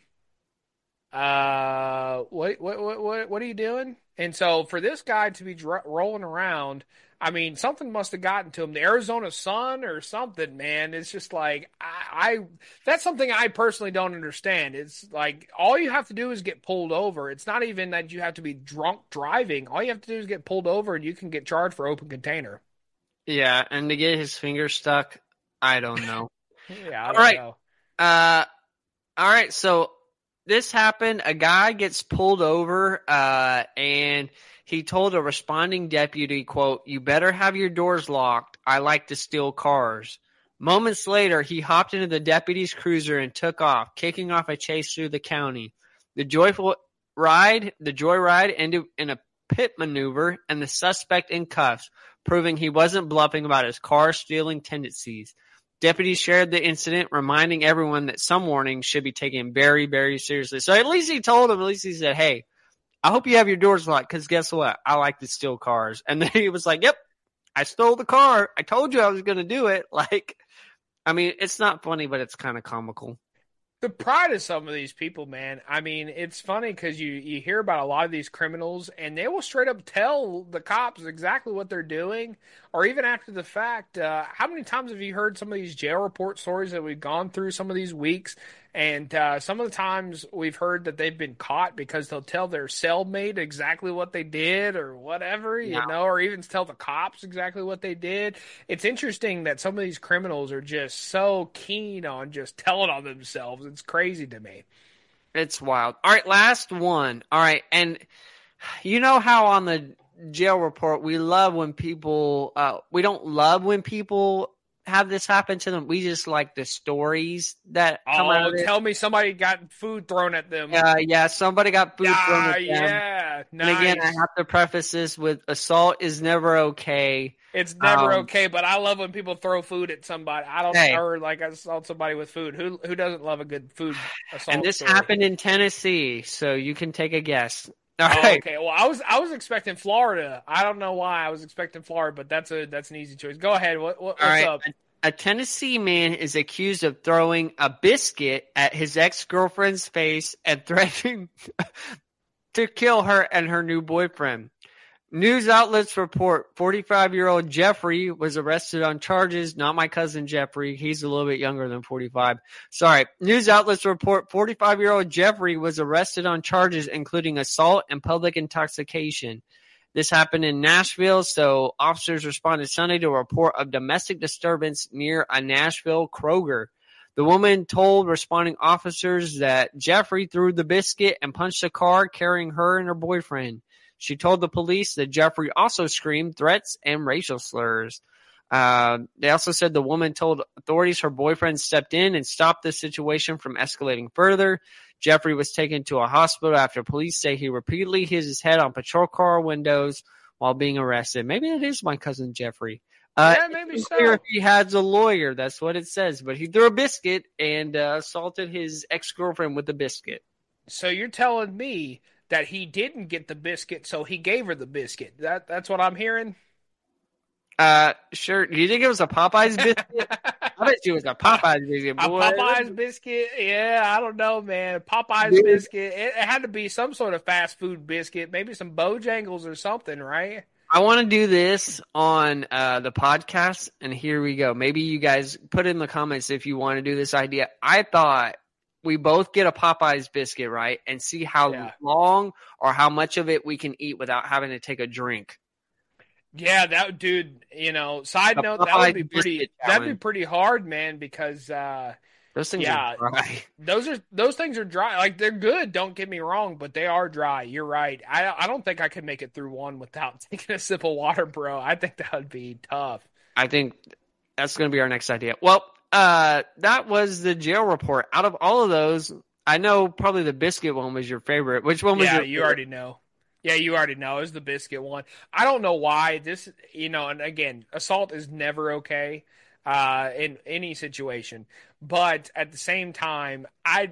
uh, what what what what, what are you doing? And so for this guy to be dr- rolling around, I mean, something must have gotten to him. The Arizona sun or something, man. It's just like I, I that's something I personally don't understand. It's like all you have to do is get pulled over. It's not even that you have to be drunk driving. All you have to do is get pulled over, and you can get charged for open container. Yeah, and to get his finger stuck, I don't know. Yeah, I all don't right. know. Uh, all right. So this happened. A guy gets pulled over, uh, and he told a responding deputy, quote, "You better have your doors locked. I like to steal cars." Moments later, he hopped into the deputy's cruiser and took off, kicking off a chase through the county. The joyful ride, the joyride ended in a pit maneuver and the suspect in cuffs, proving he wasn't bluffing about his car stealing tendencies. Deputies shared the incident, reminding everyone that some warnings should be taken very, very seriously. So at least he told him, at least he said, "Hey, I hope you have your doors locked, because guess what? I like to steal cars." And then he was like, "Yep, I stole the car. I told you I was going to do it." Like, I mean, it's not funny, but it's kind of comical. The pride of some of these people, man. I mean, it's funny because you, you hear about a lot of these criminals, and they will straight up tell the cops exactly what they're doing, or even after the fact. Uh, how many times have you heard some of these jail report stories that we've gone through some of these weeks? And uh, some of the times we've heard that they've been caught because they'll tell their cellmate exactly what they did or whatever, you Yeah. know, or even tell the cops exactly what they did. It's interesting that some of these criminals are just so keen on just telling on themselves. It's crazy to me. It's wild. All right, last one. All right, and you know how on the jail report we love when people, uh, we don't love when people have this happen to them. We just like the stories that come out Oh, of it. tell me somebody got food thrown at them. Uh, yeah, somebody got food thrown Ah, at them. yeah, nice. And again, I have to preface this with assault is never okay. It's never Um, okay, but I love when people throw food at somebody. I don't, Hey. or like assault somebody with food. Who who doesn't love a good food assault? And this story? happened in Tennessee, so you can take a guess. All Oh, right. okay. Well, I was I was expecting Florida. I don't know why I was expecting Florida, but that's a that's an easy choice. Go ahead. What, what what's All right. up? A Tennessee man is accused of throwing a biscuit at his ex-girlfriend's face and threatening to kill her and her new boyfriend. News outlets report forty-five-year-old Jeffrey was arrested on charges. Not my cousin Jeffrey. He's a little bit younger than forty-five. Sorry. News outlets report forty-five-year-old Jeffrey was arrested on charges including assault and public intoxication. This happened in Nashville, so officers responded Sunday to a report of domestic disturbance near a Nashville Kroger. The woman told responding officers that Jeffrey threw the biscuit and punched a car carrying her and her boyfriend. She told the police that Jeffrey also screamed threats and racial slurs. Uh, they also said the woman told authorities her boyfriend stepped in and stopped the situation from escalating further. Jeffrey was taken to a hospital after police say he repeatedly hit his head on patrol car windows while being arrested. Maybe it is my cousin Jeffrey. Uh, Yeah, maybe so. If he has a lawyer, that's what it says. But he threw a biscuit and uh, assaulted his ex-girlfriend with the biscuit. So you're telling me that he didn't get the biscuit, so he gave her the biscuit. That that's what I'm hearing. Uh, sure. Do you think it was a Popeyes biscuit? I bet you it was a Popeyes biscuit, A boy. Popeyes biscuit? Yeah, I don't know, man. Popeyes Dude. biscuit. It, it had to be some sort of fast food biscuit, maybe some Bojangles or something, right? I want to do this on uh, the podcast, and here we go. Maybe you guys put in the comments if you want to do this idea. I thought we both get a Popeyes biscuit, right, and see how Yeah. long or how much of it we can eat without having to take a drink. Yeah, that dude. You know, side The note, that would be Popeyes pretty. biscuit That'd be challenge. pretty hard, man, because uh, Those things Yeah. are dry. those are those things are dry. Like they're good. Don't get me wrong, but they are dry. You're right. I I don't think I could make it through one without taking a sip of water, bro. I think that would be tough. I think that's going to be our next idea. Well, uh, that was the jail report. Out of all of those, I know probably the biscuit one was your favorite. Which one was Yeah, your you favorite? already know. Yeah, you already know. It was the biscuit one. I don't know why this, you know, and again, assault is never okay uh, in any situation. But at the same time, I,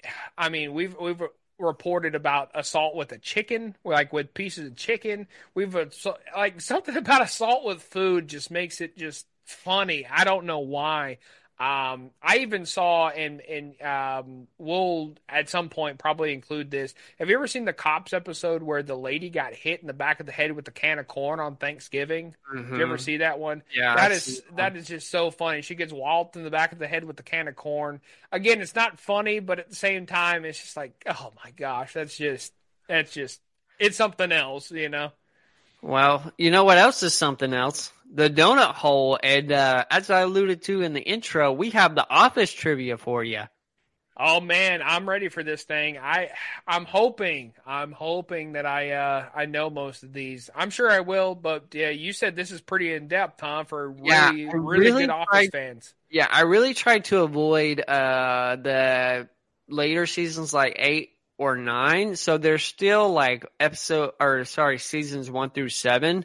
I mean, we've we've reported about assault with a chicken, like with pieces of chicken. We've like something about assault with food just makes it just funny. I don't know why. Um, I even saw, and and um, we'll at some point probably include this. Have you ever seen the Cops episode where the lady got hit in the back of the head with a can of corn on Thanksgiving? Mm-hmm. Did you ever see that one? Yeah, that I've is that is just so funny. She gets walloped in the back of the head with the can of corn. Again, it's not funny, but at the same time, it's just like, oh my gosh, that's just that's just it's something else, you know. Well, you know what else is something else? The donut hole, and uh, as I alluded to in the intro, we have the office trivia for you. Oh man, I'm ready for this thing. I, I'm hoping, I'm hoping that I, uh, I know most of these. I'm sure I will, but yeah, you said this is pretty in depth, huh? For really, Yeah, really, really good Office tried, fans. Yeah, I really tried to avoid uh, the later seasons, like eight or nine. So there's still like episode, or sorry, seasons one through seven.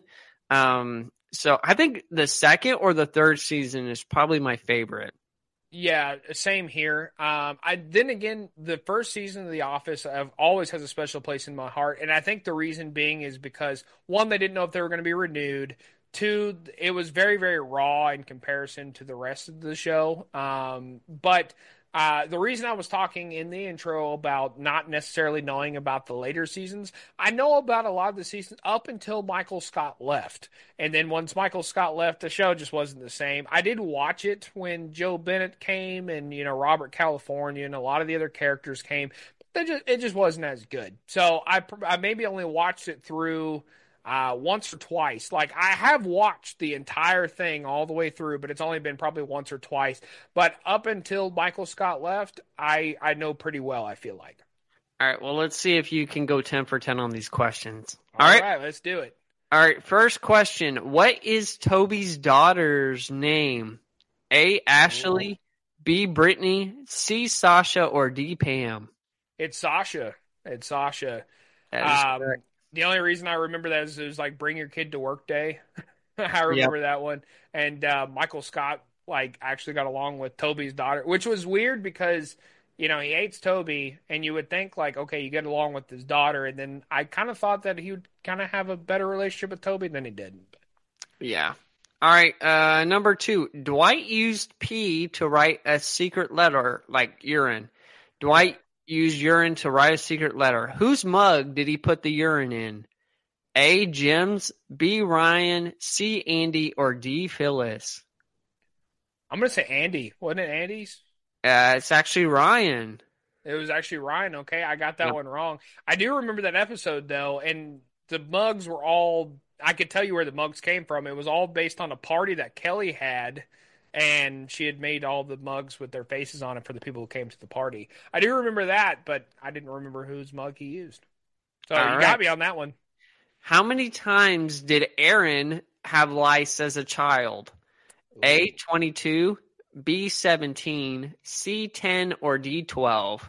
Um, so I think the second or the third season is probably my favorite. Yeah, same here. Um, I then again, the first season of The Office I've always has a special place in my heart, and I think the reason being is because one, they didn't know if they were going to be renewed. Two, it was very, very raw in comparison to the rest of the show. Um, but uh, the reason I was talking in the intro about not necessarily knowing about the later seasons, I know about a lot of the seasons up until Michael Scott left. And then once Michael Scott left, the show just wasn't the same. I did watch it when Joe Bennett came and, you know, Robert California and a lot of the other characters came. But it just, it just wasn't as good. So I, I maybe only watched it through Uh, once or twice. Like, I have watched the entire thing all the way through, but it's only been probably once or twice. But up until Michael Scott left, I, I know pretty well, I feel like. All right, well, let's see if you can go ten for ten on these questions. All, all right. right, let's do it. All right, first question. What is Toby's daughter's name? A, Ashley, B, Brittany, C, Sasha, or D, Pam? It's Sasha. It's Sasha. That is um, correct. The only reason I remember that is it was like Bring Your Kid to Work Day. I remember yep. that one. And uh, Michael Scott like actually got along with Toby's daughter, which was weird because, you know, he hates Toby, and you would think like, okay, you get along with his daughter, and then I kind of thought that he would kind of have a better relationship with Toby than he didn't. Yeah. All right, uh, number two. Dwight used pee to write a secret letter, like urine. Dwight used urine to write a secret letter. Whose mug did he put the urine in? A, Jim's, B, Ryan, C, Andy, or D, Phyllis? I'm going to say Andy. Wasn't it Andy's? Uh, it's actually Ryan. It was actually Ryan. Okay, I got that yep. one wrong. I do remember that episode, though, and the mugs were all... I could tell you where the mugs came from. It was all based on a party that Kelly had, and she had made all the mugs with their faces on it for the people who came to the party. I do remember that, but I didn't remember whose mug he used. So all you right. got me on that one. How many times did Aaron have lice as a child? Ooh. A, twenty-two, B, seventeen, C, ten, or D, twelve?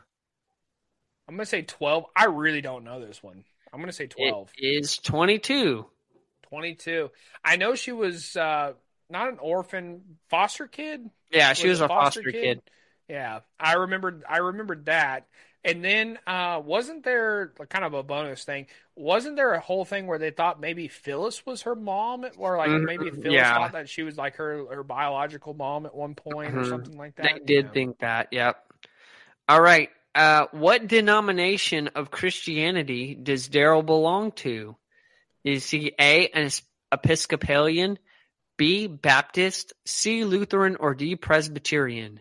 I'm going to say twelve. I really don't know this one. I'm going to say twelve. It is twenty-two. twenty-two. I know she was uh, not an orphan, foster kid. Yeah, she was, was a foster, foster kid? kid. Yeah, I remembered. I remembered that. And then uh, wasn't there kind of a bonus thing? Wasn't there a whole thing where they thought maybe Phyllis was her mom, or like mm-hmm. maybe Phyllis yeah. thought that she was like her her biological mom at one point, mm-hmm. or something like that? They did know? think that. Yep. All right. Uh, what denomination of Christianity does Daryl belong to? Is he A, an Episcopalian, B, Baptist, C, Lutheran, or D, Presbyterian?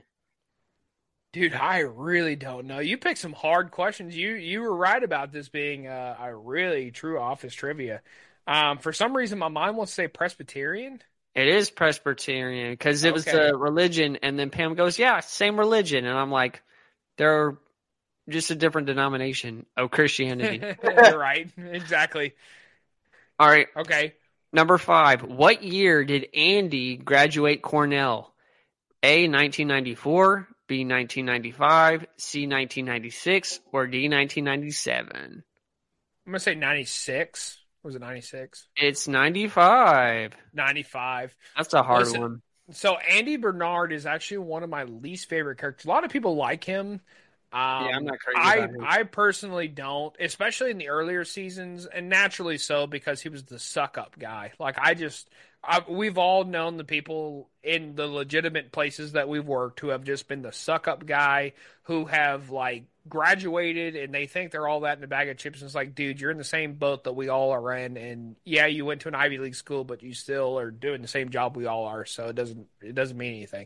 Dude, I really don't know. You picked some hard questions. You you were right about this being a, a really true office trivia. Um, for some reason, my mind wants to say Presbyterian. It is Presbyterian because it okay. was a religion, and then Pam goes, yeah, same religion. And I'm like, they're just a different denomination of Christianity. You're right. Exactly. All right. Okay. Number five. What year did Andy graduate Cornell? A, nineteen ninety-four, B, nineteen ninety-five, C, nineteen ninety-six, or D, nineteen ninety-seven? I'm gonna say ninety-six. Was it ninety-six? It's ninety-five. ninety-five. That's a hard Listen, one. so Andy Bernard is actually one of my least favorite characters. A lot of people like him. Yeah, I'm Um, not crazy I about him. I personally don't, especially in the earlier seasons, and naturally so because he was the suck up guy. Like I just, I, we've all known the people in the legitimate places that we've worked who have just been the suck up guy who have like graduated and they think they're all that in a bag of chips. And it's like, dude, you're in the same boat that we all are in, and yeah, you went to an Ivy League school, but you still are doing the same job we all are. So it doesn't it doesn't mean anything.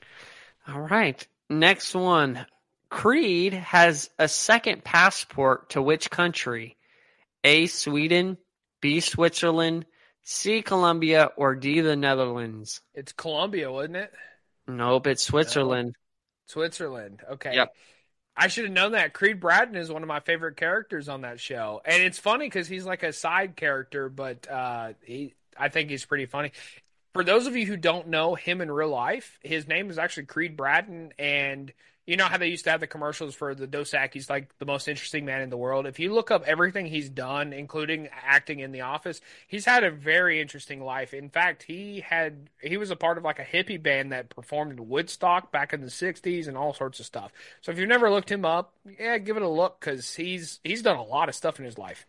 All right. Next one. Creed has a second passport to which country? A. Sweden, B. Switzerland, C. Colombia, or D. the Netherlands? It's Colombia, wasn't it? Nope, it's No, Switzerland. Switzerland. Okay. Yep. I should have known that. Creed Bratton is one of my favorite characters on that show, and it's funny because he's like a side character, but uh, he, I think he's pretty funny. For those of you who don't know him in real life, his name is actually Creed Bratton, and you know how they used to have the commercials for the Dos Equis, like the most interesting man in the world. If you look up everything he's done, including acting in The Office, he's had a very interesting life. In fact, he had he was a part of like a hippie band that performed in Woodstock back in the sixties and all sorts of stuff. So if you've never looked him up, yeah, give it a look because he's he's done a lot of stuff in his life.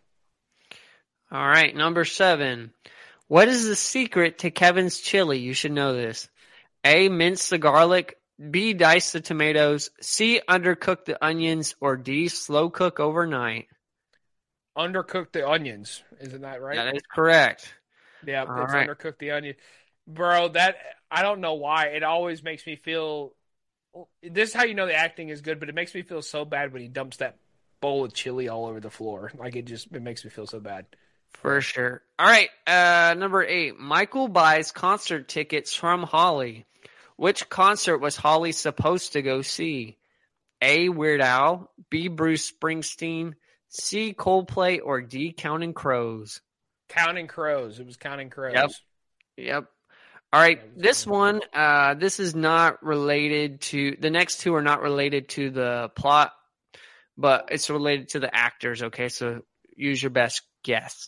All right, number seven. What is the secret to Kevin's chili? You should know this. A. Mince the garlic. B. Dice the tomatoes. C. Undercook the onions. Or D. Slow cook overnight. Undercook the onions, isn't that right? That is correct. Yeah, All it's right. undercooked the onion. Bro, that I don't know why. It always makes me feel this is how you know the acting is good, but it makes me feel so bad when he dumps that bowl of chili all over the floor. Like it just it makes me feel so bad. For sure. All right, uh, number eight. Michael buys concert tickets from Holly. Which concert was Holly supposed to go see? A. Weird Al, B. Bruce Springsteen, C. Coldplay, or D. Counting Crows? Counting Crows. It was Counting Crows. Yep. Yep. All right, this one, uh, this is not related to, the next two are not related to the plot, but it's related to the actors, okay? So use your best guess.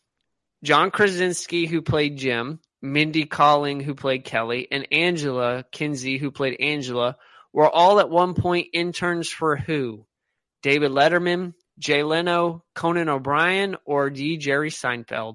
John Krasinski, who played Jim, Mindy Kaling, who played Kelly, and Angela Kinsey, who played Angela, were all at one point interns for who? David Letterman, Jay Leno, Conan O'Brien, or D. Jerry Seinfeld?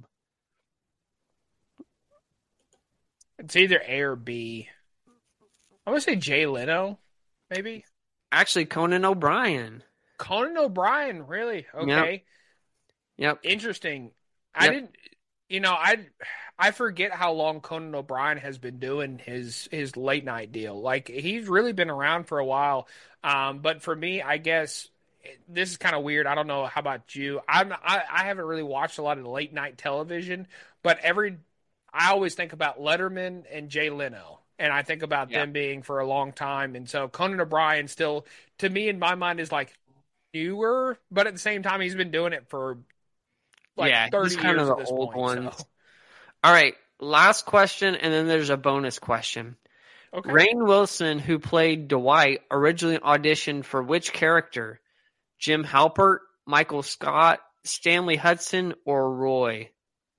It's either A or B. I'm gonna say Jay Leno, maybe. Actually, Conan O'Brien. Conan O'Brien, really? Okay. Yep. Interesting. I Yep. didn't you know, I I forget how long Conan O'Brien has been doing his his late night deal. Like he's really been around for a while. Um, but for me, I guess this is kind of weird. I don't know how about you. I'm I, I haven't really watched a lot of the late night television, but every I always think about Letterman and Jay Leno. And I think about Yep. them being for a long time. And so Conan O'Brien still, to me, in my mind, is like newer, but at the same time, he's been doing it for like Yeah, thirty he's kind years of at the this old point. ones. So. All right, last question, and then there's a bonus question. Okay. Rainn Wilson, who played Dwight, originally auditioned for which character? Jim Halpert, Michael Scott, Stanley Hudson, or Roy?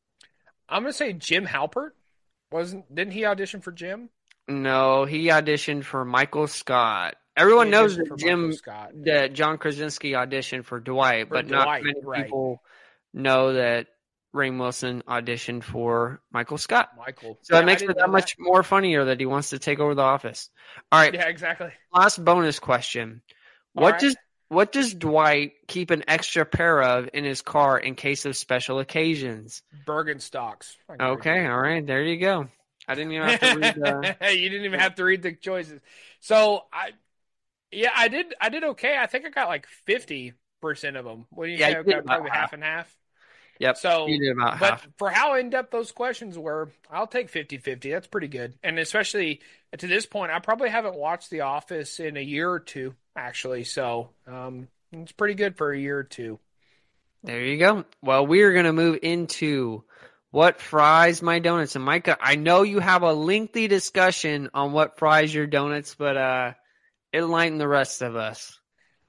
I'm gonna say Jim Halpert. Wasn't didn't he audition for Jim? No, he auditioned for Michael Scott. Everyone He knows auditioned that for Jim, Michael Scott. that John Krasinski auditioned for Dwight, For but not Dwight, many right. people know that Rainn Wilson auditioned for Michael Scott. Michael. So Yeah, it makes I it didn't that know much more funnier that he wants to take over the office. All right, Yeah, exactly. last bonus question. All What right. does what does Dwight keep an extra pair of in his car in case of special occasions? Bergenstocks. I agree. Okay, all right, there you go. I didn't even have to read the You didn't even have to read the choices. So I, yeah, I did. I did okay. I think I got like fifty percent of them. What do you Yeah, say? you I did got about probably half and half. Yep. So, you did about but half. for how in depth those questions were, I'll take fifty-fifty. That's pretty good. And especially to this point, I probably haven't watched The Office in a year or two, actually. So um, it's pretty good for a year or two. There you go. Well, we are going to move into what fries my donuts. And Micah, I know you have a lengthy discussion on what fries your donuts, but uh, enlighten the rest of us.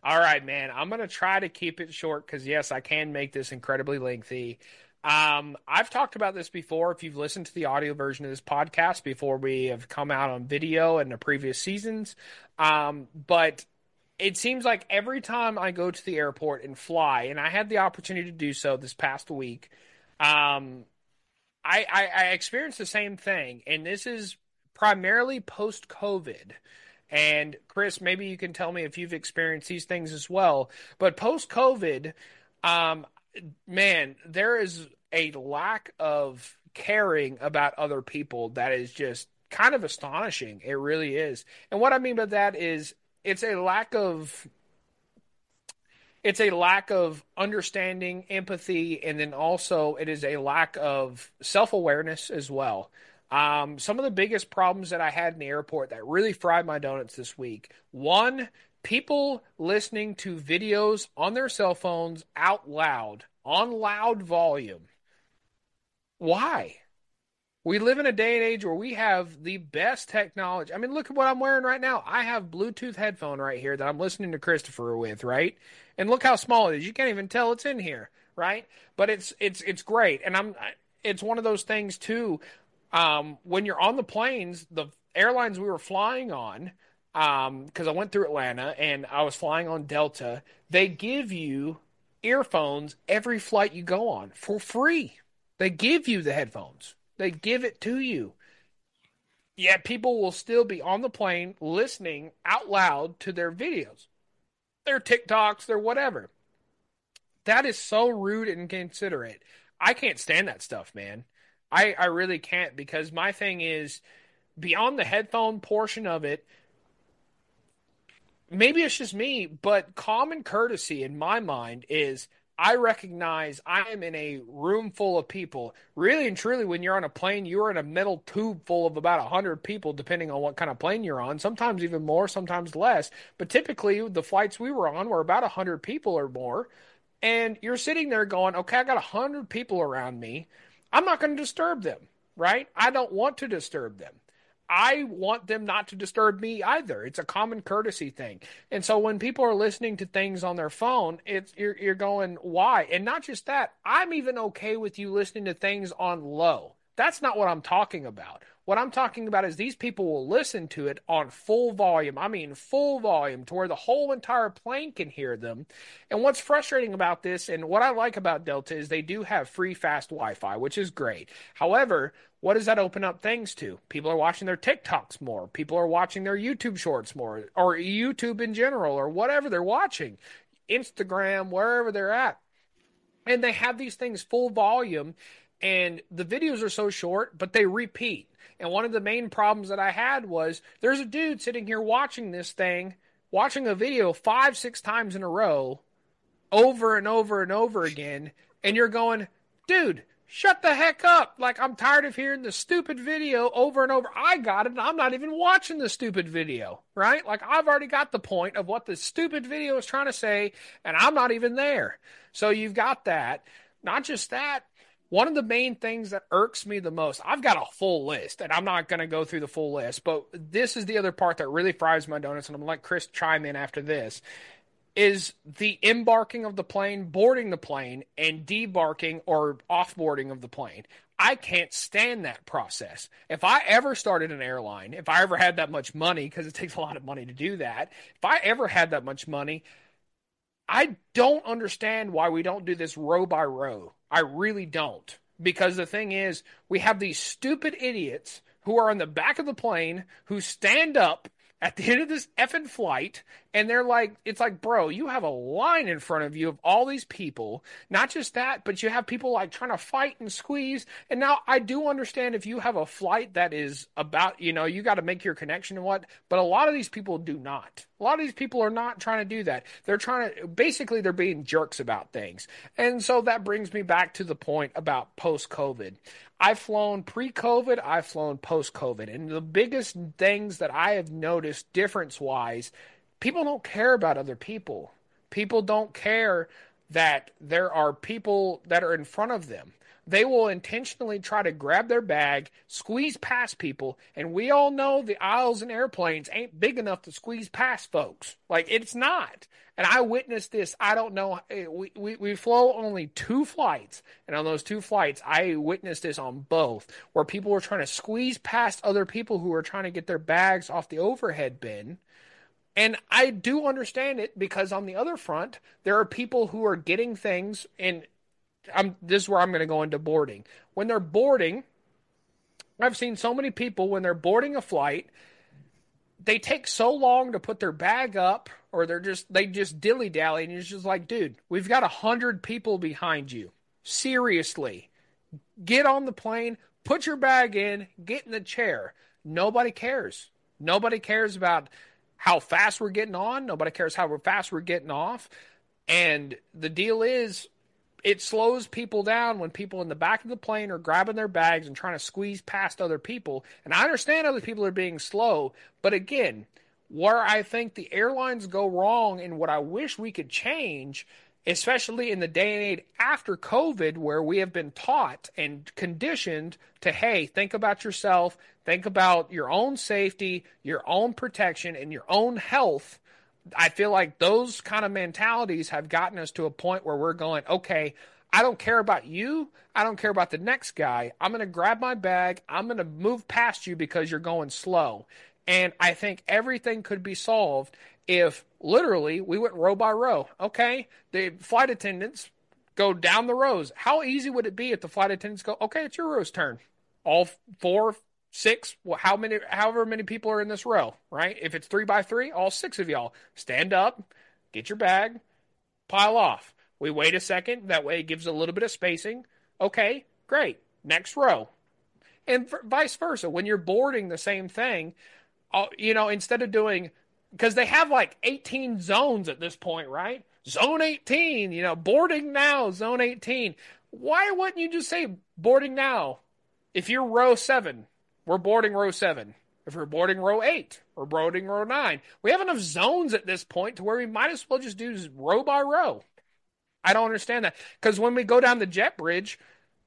All right, man. I'm going to try to keep it short because, yes, I can make this incredibly lengthy. Um, I've talked about this before. If you've listened to the audio version of this podcast before we have come out on video in the previous seasons, um, but it seems like every time I go to the airport and fly, and I had the opportunity to do so this past week, um, I, I, I experienced the same thing, and this is primarily post-COVID. And Chris, maybe you can tell me if you've experienced these things as well. But post-COVID, um, man, there is a lack of caring about other people that is just kind of astonishing. It really is. And what I mean by that is it's a lack of it's a lack of understanding, empathy, and then also it is a lack of self-awareness as well. Um, some of the biggest problems that I had in the airport that really fried my donuts this week. One, people listening to videos on their cell phones out loud, on loud volume. Why? We live in a day and age where we have the best technology. I mean, look at what I'm wearing right now. I have Bluetooth headphone right here that I'm listening to Christopher with, right? And look how small it is. You can't even tell it's in here, right? But it's it's it's great. And I'm it's one of those things too. Um, when you're on the planes, the airlines we were flying on, um, because I went through Atlanta and I was flying on Delta, they give you earphones every flight you go on for free. They give you the headphones. They give it to you. Yet people will still be on the plane listening out loud to their videos, their TikToks, their whatever. That is so rude and inconsiderate. I can't stand that stuff, man. I, I really can't, because my thing is, beyond the headphone portion of it, maybe it's just me, but common courtesy in my mind is I recognize I am in a room full of people. Really and truly, when you're on a plane, you're in a metal tube full of about one hundred people, depending on what kind of plane you're on. Sometimes even more, sometimes less. But typically, the flights we were on were about one hundred people or more. And you're sitting there going, okay, I got one hundred people around me. I'm not going to disturb them, right? I don't want to disturb them. I want them not to disturb me either. It's a common courtesy thing. And so when people are listening to things on their phone, it's you're, you're going, why? And not just that, I'm even okay with you listening to things on low. That's not what I'm talking about. What I'm talking about is these people will listen to it on full volume. I mean, full volume to where the whole entire plane can hear them. And what's frustrating about this, and what I like about Delta, is they do have free fast Wi-Fi, which is great. However, what does that open up things to? People are watching their TikToks more. People are watching their YouTube shorts more, or YouTube in general, or whatever they're watching, Instagram, wherever they're at. And they have these things full volume, and the videos are so short, but they repeat. And one of the main problems that I had was there's a dude sitting here watching this thing, watching a video five, six times in a row, over and over and over again, and you're going, dude, shut the heck up. Like, I'm tired of hearing the stupid video over and over. I got it, and I'm not even watching the stupid video, right? Like, I've already got the point of what the stupid video is trying to say, and I'm not even there. So you've got that. Not just that. One of the main things that irks me the most, I've got a full list, and I'm not going to go through the full list, but this is the other part that really fries my donuts, and I'm going to let Chris chime in after this, is the embarking of the plane, boarding the plane, and debarking or offboarding of the plane. I can't stand that process. If I ever started an airline, if I ever had that much money, because it takes a lot of money to do that, if I ever had that much money, I don't understand why we don't do this row by row. I really don't. Because the thing is, we have these stupid idiots who are on the back of the plane who stand up at the end of this effing flight, and they're like, it's like, bro, you have a line in front of you of all these people. Not just that, but you have people like trying to fight and squeeze. And now I do understand if you have a flight that is about, you know, you got to make your connection and what, but a lot of these people do not. A lot of these people are not trying to do that. They're trying to, basically they're being jerks about things. And so that brings me back to the point about post-COVID. I've flown pre-COVID, I've flown post-COVID. And the biggest things that I have noticed difference-wise, people don't care about other people. People don't care that there are people that are in front of them. they will intentionally try to grab their bag, squeeze past people, and we all know the aisles in airplanes ain't big enough to squeeze past folks. Like, it's not. And I witnessed this. I don't know. We, we, we flew only two flights. And on those two flights, I witnessed this on both, where people were trying to squeeze past other people who were trying to get their bags off the overhead bin. And I do understand it, because on the other front, there are people who are getting things, and I'm, this is where I'm going to go into boarding. When they're boarding, I've seen so many people, when they're boarding a flight, they take so long to put their bag up, or they're just, they just dilly-dally, and you're just like, dude, we've got a hundred people behind you. Seriously. Get on the plane, put your bag in, get in the chair. Nobody cares. Nobody cares about how fast we're getting on. Nobody cares how fast we're getting off. And the deal is, it slows people down when people in the back of the plane are grabbing their bags and trying to squeeze past other people. And I understand other people are being slow, but again, where I think the airlines go wrong and what I wish we could change, especially in the day and age after COVID, where we have been taught and conditioned to, hey, think about yourself, think about your own safety, your own protection, and your own health. I feel like those kind of mentalities have gotten us to a point where we're going, okay, I don't care about you. I don't care about the next guy. I'm going to grab my bag. I'm going to move past you because you're going slow. And I think everything could be solved if literally we went row by row. Okay, the flight attendants go down the rows. How easy would it be if the flight attendants go, okay, it's your row's turn. All four, six, well, how many, however many people are in this row, right? If it's three by three, all six of y'all stand up, get your bag, pile off. We wait a second. That way it gives a little bit of spacing. Okay, great. Next row. And vice versa. When you're boarding, the same thing. Uh, you know, instead of doing, because they have like eighteen zones at this point, right? Zone eighteen, you know, boarding now, zone eighteen. Why wouldn't you just say boarding now? If you're row seven, we're boarding row seven. If we're boarding row eight, we're boarding row nine. We have enough zones at this point to where we might as well just do row by row. I don't understand that. Because when we go down the jet bridge,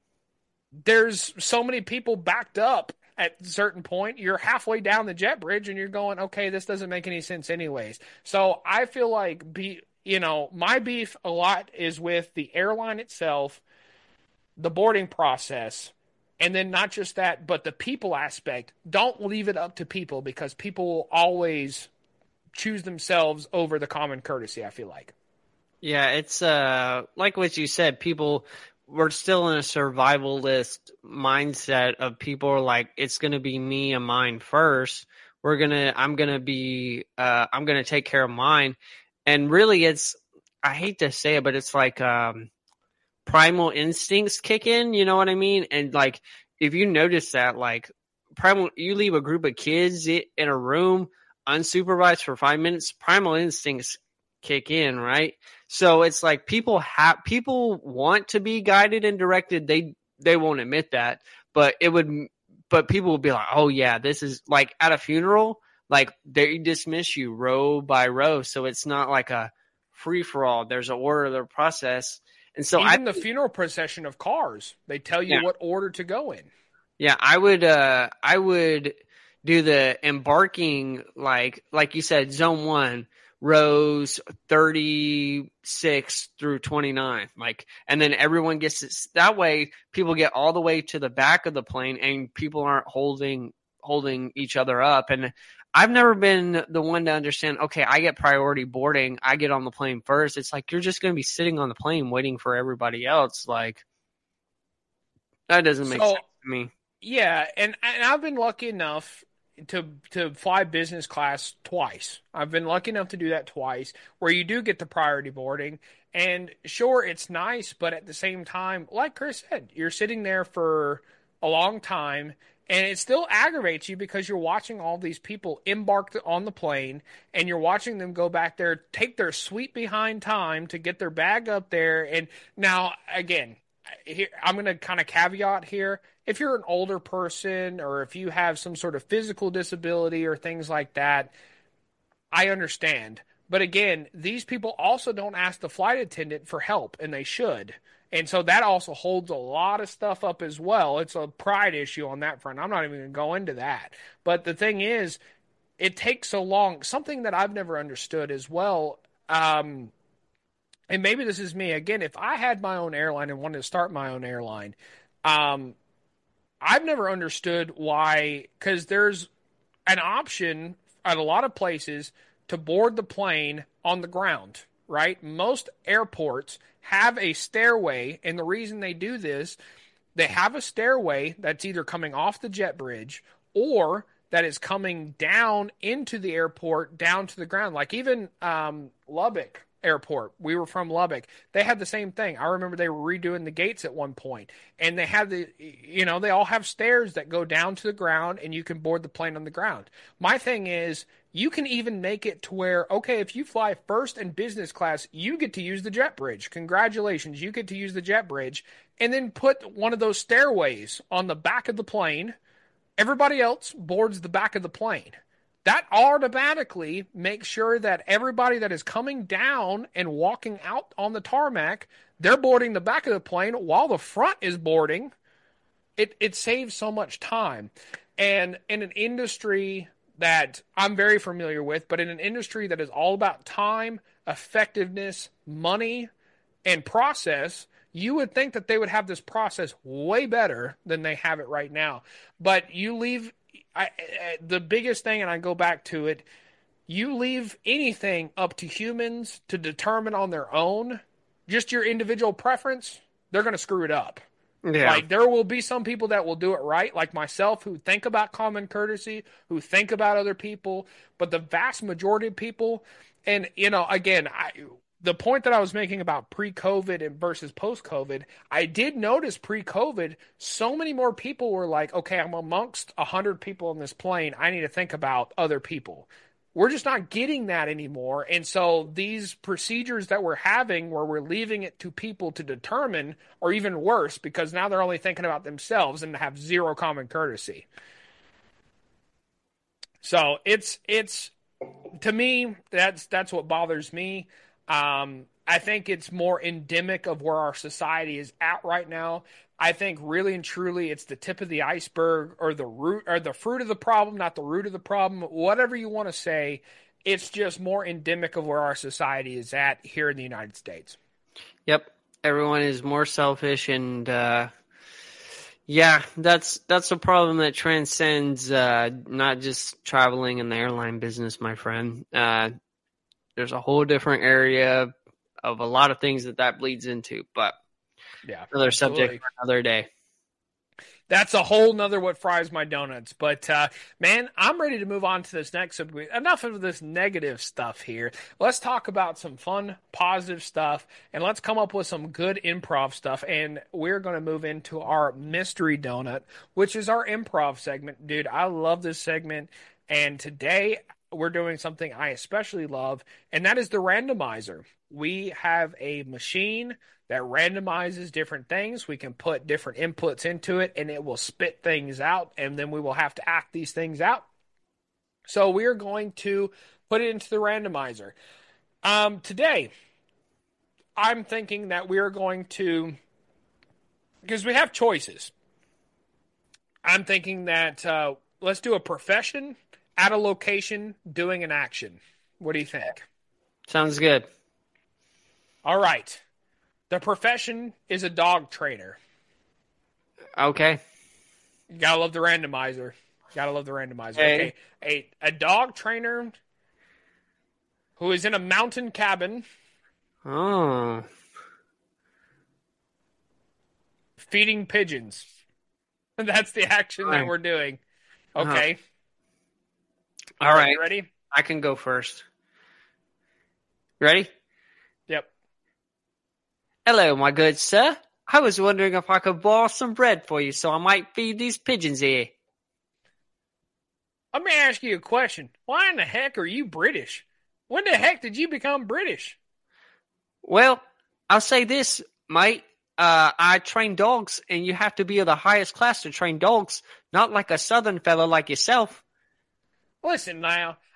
there's so many people backed up at a certain point. You're halfway down the jet bridge and you're going, okay, this doesn't make any sense anyways. So I feel like, be, you know, my beef a lot is with the airline itself, the boarding process, and then not just that, but the people aspect. Don't leave it up to people, because people will always choose themselves over the common courtesy, I feel like. Yeah, it's uh like what you said, people, we're still in a survivalist mindset of people are like, it's going to be me and mine first. We're going to, I'm going to be, uh, I'm going to take care of mine. And really it's, I hate to say it, but it's like, um, primal instincts kick in, you know what I mean? And like, if you notice that, like primal, you leave a group of kids in a room unsupervised for five minutes, primal instincts kick in, right? So it's like people have, people want to be guided and directed. They, they won't admit that, but it would, but people will be like, oh yeah, this is like at a funeral, like they dismiss you row by row. So it's not like a free for all. There's an order of the process. And so even I, the funeral procession of cars, they tell you yeah. what order to go in. Yeah, I would, uh, I would do the embarking, like, like you said, zone one, rows thirty-six through twenty-nine, like, and then everyone gets it. That way people get all the way to the back of the plane and people aren't holding, holding each other up. And I've never been the one to understand, okay, I get priority boarding. I get on the plane first. It's like, you're just going to be sitting on the plane waiting for everybody else. Like, that doesn't make so, sense to me. Yeah. And, and I've been lucky enough to to fly business class twice. I've been lucky enough to do that twice, where you do get the priority boarding. And sure, it's nice, but at the same time, like Chris said, you're sitting there for a long time, and it still aggravates you because you're watching all these people embark on the plane, and you're watching them go back there, take their sweet behind time to get their bag up there. And now, again, here, I'm going to kind of caveat here. If you're an older person, or if you have some sort of physical disability or things like that, I understand. But again, these people also don't ask the flight attendant for help, and they should. And so that also holds a lot of stuff up as well. It's a pride issue on that front. I'm not even going to go into that. But the thing is, it takes so long. Something that I've never understood as well, um, and maybe this is me. Again, if I had my own airline and wanted to start my own airline, um, I've never understood why, because there's an option at a lot of places to board the plane on the ground, right? Most airports have a stairway, and the reason they do this, they have a stairway that's either coming off the jet bridge or that is coming down into the airport, down to the ground. Like even um, Lubbock Airport, we were from Lubbock, they had the same thing. I remember they were redoing the gates at one point, and they have the, you know, they all have stairs that go down to the ground, and you can board the plane on the ground. My thing is, you can even make it to where, okay, if you fly first and business class, you get to use the jet bridge. Congratulations, you get to use the jet bridge, and then put one of those stairways on the back of the plane. Everybody else boards the back of the plane. That automatically makes sure that everybody that is coming down and walking out on the tarmac, they're boarding the back of the plane while the front is boarding. It it saves so much time. And in an industry that I'm very familiar with, but in an industry that is all about time, effectiveness, money, and process, you would think that they would have this process way better than they have it right now. But you leave... I, I, the biggest thing, and I go back to it, you leave anything up to humans to determine on their own, just your individual preference, they're going to screw it up. Yeah. Like, there will be some people that will do it right, like myself, who think about common courtesy, who think about other people, but the vast majority of people, and, you know, again, I... the point that I was making about pre-COVID and versus post-COVID, I did notice pre-COVID, so many more people were like, okay, I'm amongst one hundred people on this plane. I need to think about other people. We're just not getting that anymore. And so these procedures that we're having where we're leaving it to people to determine are even worse, because now they're only thinking about themselves and have zero common courtesy. So it's, it's, to me, that's, that's what bothers me. Um, I think it's more endemic of where our society is at right now. I think really and truly it's the tip of the iceberg, or the root, or the fruit of the problem, not the root of the problem, whatever you want to say. It's just more endemic of where our society is at here in the United States. Yep. Everyone is more selfish, and uh, yeah, that's that's a problem that transcends uh, not just traveling in the airline business, my friend. Uh, there's a whole different area of a lot of things that that bleeds into, but yeah, another absolutely. subject for another day. That's a whole nother what fries my donuts. But, uh, man, I'm ready to move on to this next subject. Enough of this negative stuff here. Let's talk about some fun, positive stuff, and let's come up with some good improv stuff. And we're going to move into our mystery donut, which is our improv segment. Dude, I love this segment. And today we're doing something I especially love, and that is the randomizer. We have a machine that randomizes different things. We can put different inputs into it, and it will spit things out, and then we will have to act these things out. So we are going to put it into the randomizer. Um, today, I'm thinking that we are going to, because we have choices, I'm thinking that uh, let's do a profession at a location doing an action. What do you think? Sounds good. All right. The profession is a dog trainer. Okay. You gotta love the randomizer. Gotta love the randomizer. Okay. Okay. A, a dog trainer who is in a mountain cabin Oh. feeding pigeons. That's the action that we're doing. Okay. Uh-huh. All right. You ready? I can go first. Ready? Yep. Hello, my good sir. I was wondering if I could borrow some bread for you so I might feed these pigeons here. Let me ask you a question. Why in the heck are you British? When the heck did you become British? Well, I'll say this, mate. Uh, I train dogs, and you have to be of the highest class to train dogs, not like a southern fella like yourself. Listen now,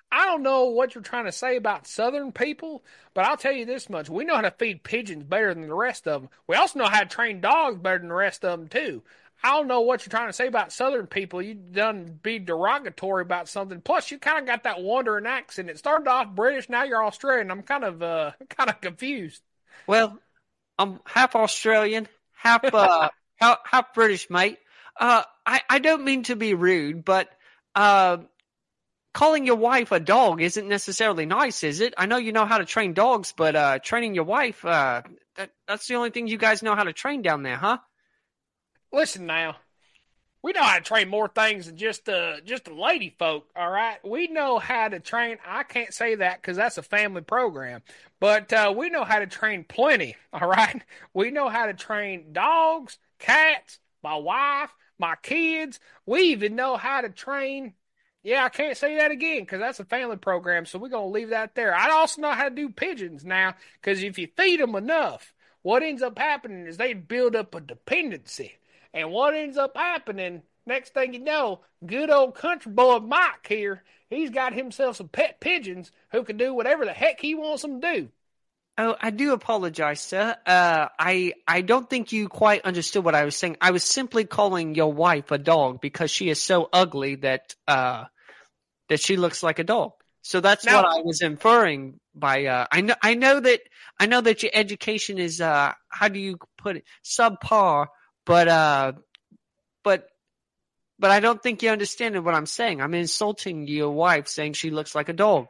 I don't know what you're trying to say about Southern people, but I'll tell you this much. We know how to feed pigeons better than the rest of them. We also know how to train dogs better than the rest of them, too. I don't know what you're trying to say about Southern people. You done be derogatory about something. Plus, you kind of got that wandering accent. It started off British, now you're Australian. I'm kind of uh, kind of confused. Well, I'm half Australian, half uh, half, half British, mate. Uh, I I don't mean to be rude, but uh, calling your wife a dog isn't necessarily nice, is it? I know you know how to train dogs, but uh, training your wife, uh, that that's the only thing you guys know how to train down there, huh? Listen now. We know how to train more things than just uh just the lady folk, all right? We know how to train. I can't say that because that's a family program, but uh, we know how to train plenty, all right? We know how to train dogs, cats, my wife, my kids. We even know how to train. Yeah, I can't say that again because that's a family program, so we're gonna leave that there. I also know how to do pigeons now because if you feed them enough, what ends up happening is they build up a dependency. And what ends up happening, next thing you know, good old country boy Mike here, he's got himself some pet pigeons who can do whatever the heck he wants them to do. Oh, I do apologize, sir. Uh, I I don't think you quite understood what I was saying. I was simply calling your wife a dog because she is so ugly that uh, that she looks like a dog. So that's Now, what I was inferring by. Uh, I know I know that I know that your education is uh, how do you put it, subpar. But uh, but but I don't think you understand what I'm saying. I'm insulting your wife, saying she looks like a dog.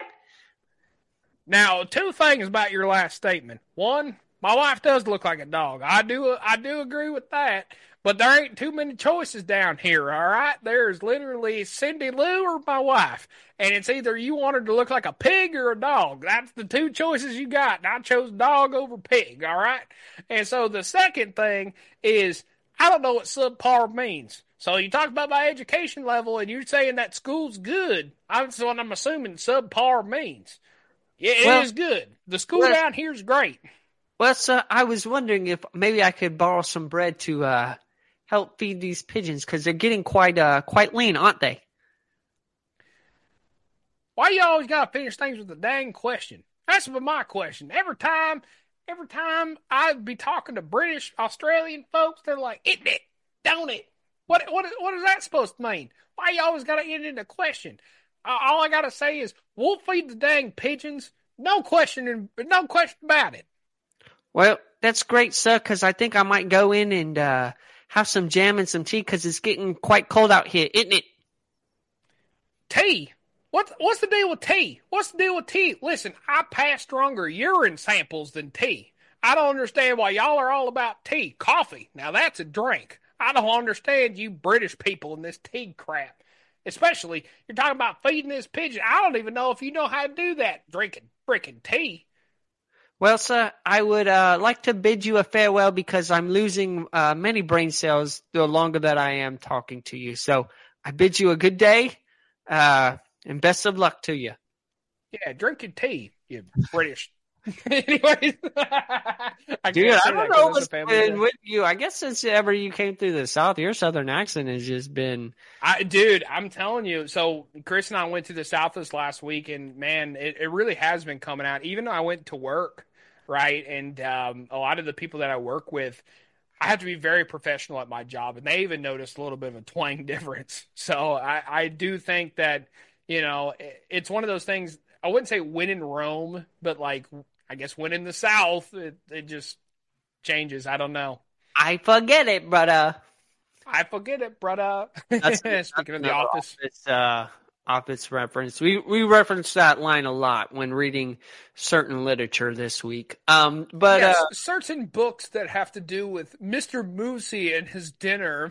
now, two things about your last statement. One, my wife does look like a dog. I do I do agree with that. But there ain't too many choices down here, all right? There's literally Cindy Lou or my wife. And it's either you want her to look like a pig or a dog. That's the two choices you got. And I chose dog over pig, all right? And so the second thing is I don't know what subpar means. So you talk about my education level, and you're saying that school's good. That's what I'm assuming subpar means. Yeah, it Well, is good. The school well, down here is great. well, sir, I was wondering if maybe I could borrow some bread to uh, help feed these pigeons because they're getting quite uh quite lean, aren't they? Why you always gotta finish things with a dang question? That's my question. Every time, every time I'd be talking to British, Australian folks, they're like, "Isn't it? Don't it? What what what is that supposed to mean? Why you always gotta end in a question? Uh, all I gotta say is, we'll feed the dang pigeons. No question, no question about it. Well, that's great, sir, because I think I might go in and uh, have some jam and some tea because it's getting quite cold out here, isn't it? Tea? What, what's the deal with tea? What's the deal with tea? Listen, I pass stronger urine samples than tea. I don't understand why y'all are all about tea. Coffee, now that's a drink. I don't understand you British people and this tea crap. Especially, you're talking about feeding this pigeon. I don't even know if you know how to do that, drinking freaking tea. Well, sir, I would uh, like to bid you a farewell because I'm losing uh, many brain cells the longer that I am talking to you. So I bid you a good day uh, and best of luck to you. Yeah, drinking tea, you British. Anyways, I Dude, can't I say don't that 'cause know that's a what's family been thing. with you. I guess since ever you came through the South, your Southern accent has just been. I, dude, I'm telling you. So Chris and I went to the South this last week, and man, it, it really has been coming out. Even though I went to work, right, and um, a lot of the people that I work with, I have to be very professional at my job, and they even noticed a little bit of a twang difference. So I, I do think that, you know, it, it's one of those things. I wouldn't say win in Rome, but like I guess win in the South, it, it just changes. I don't know. I forget it, brother. I forget it, brother. That's, that's Speaking of the another Office. office, uh, office reference. We we reference that line a lot when reading certain literature this week. Um, but Yes, uh, certain books that have to do with Mister Moosey and his dinner.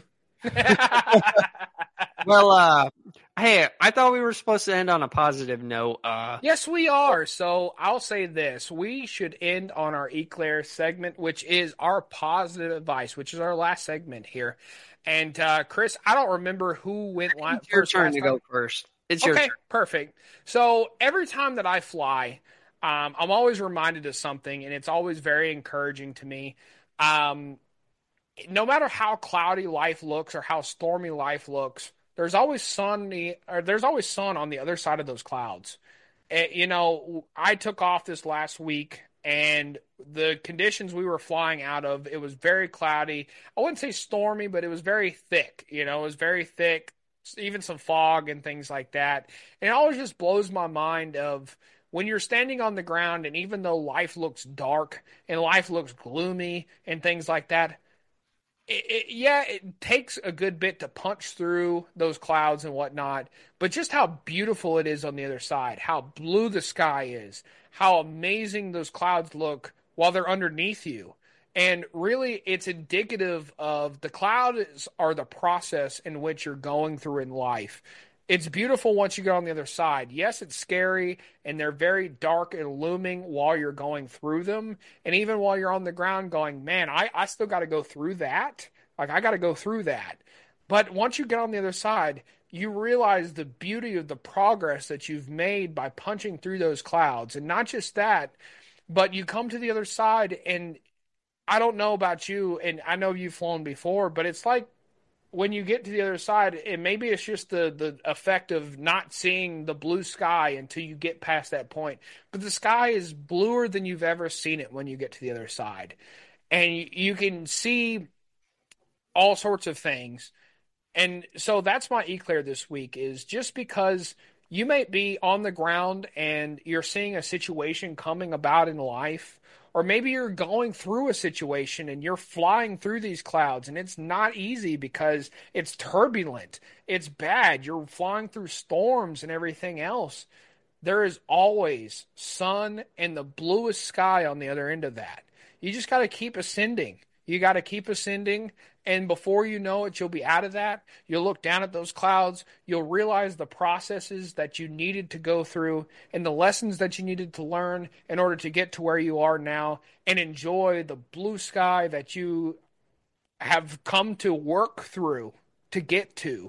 well, uh, hey, I thought we were supposed to end on a positive note. Uh, Yes, we are. So I'll say this. We should end on our Eclair segment, which is our positive advice, which is our last segment here. And uh, Chris, I don't remember who went la- it's your first turn last to time. go first. It's your Okay, turn. perfect. So every time that I fly, um, I'm always reminded of something, and it's always very encouraging to me. Um, no matter how cloudy life looks or how stormy life looks, there's always sunny, or there's always sun on the other side of those clouds. Eh, you know, I took off this last week, and the conditions we were flying out of, it was very cloudy. I wouldn't say stormy, but it was very thick. You know, it was very thick, even some fog and things like that. And it always just blows my mind of when you're standing on the ground, and even though life looks dark and life looks gloomy and things like that, it, it, yeah, it takes a good bit to punch through those clouds and whatnot, but just how beautiful it is on the other side, how blue the sky is, how amazing those clouds look while they're underneath you. And really, it's indicative of the clouds are the process in which you're going through in life. It's beautiful once you get on the other side. Yes, it's scary, and they're very dark and looming while you're going through them. And even while you're on the ground going, man, I, I still got to go through that. Like, I got to go through that. But once you get on the other side, you realize the beauty of the progress that you've made by punching through those clouds. And not just that, but you come to the other side, and I don't know about you, and I know you've flown before, but it's like, when you get to the other side, and maybe it's just the, the effect of not seeing the blue sky until you get past that point. But the sky is bluer than you've ever seen it when you get to the other side. And you, you can see all sorts of things. And so that's my eclair this week, is just because you may be on the ground and you're seeing a situation coming about in life, or maybe you're going through a situation and you're flying through these clouds, and it's not easy because it's turbulent. It's bad. You're flying through storms and everything else. There is always sun and the bluest sky on the other end of that. You just got to keep ascending. You got to keep ascending. And before you know it, you'll be out of that. You'll look down at those clouds. You'll realize the processes that you needed to go through and the lessons that you needed to learn in order to get to where you are now, and enjoy the blue sky that you have come to work through to get to.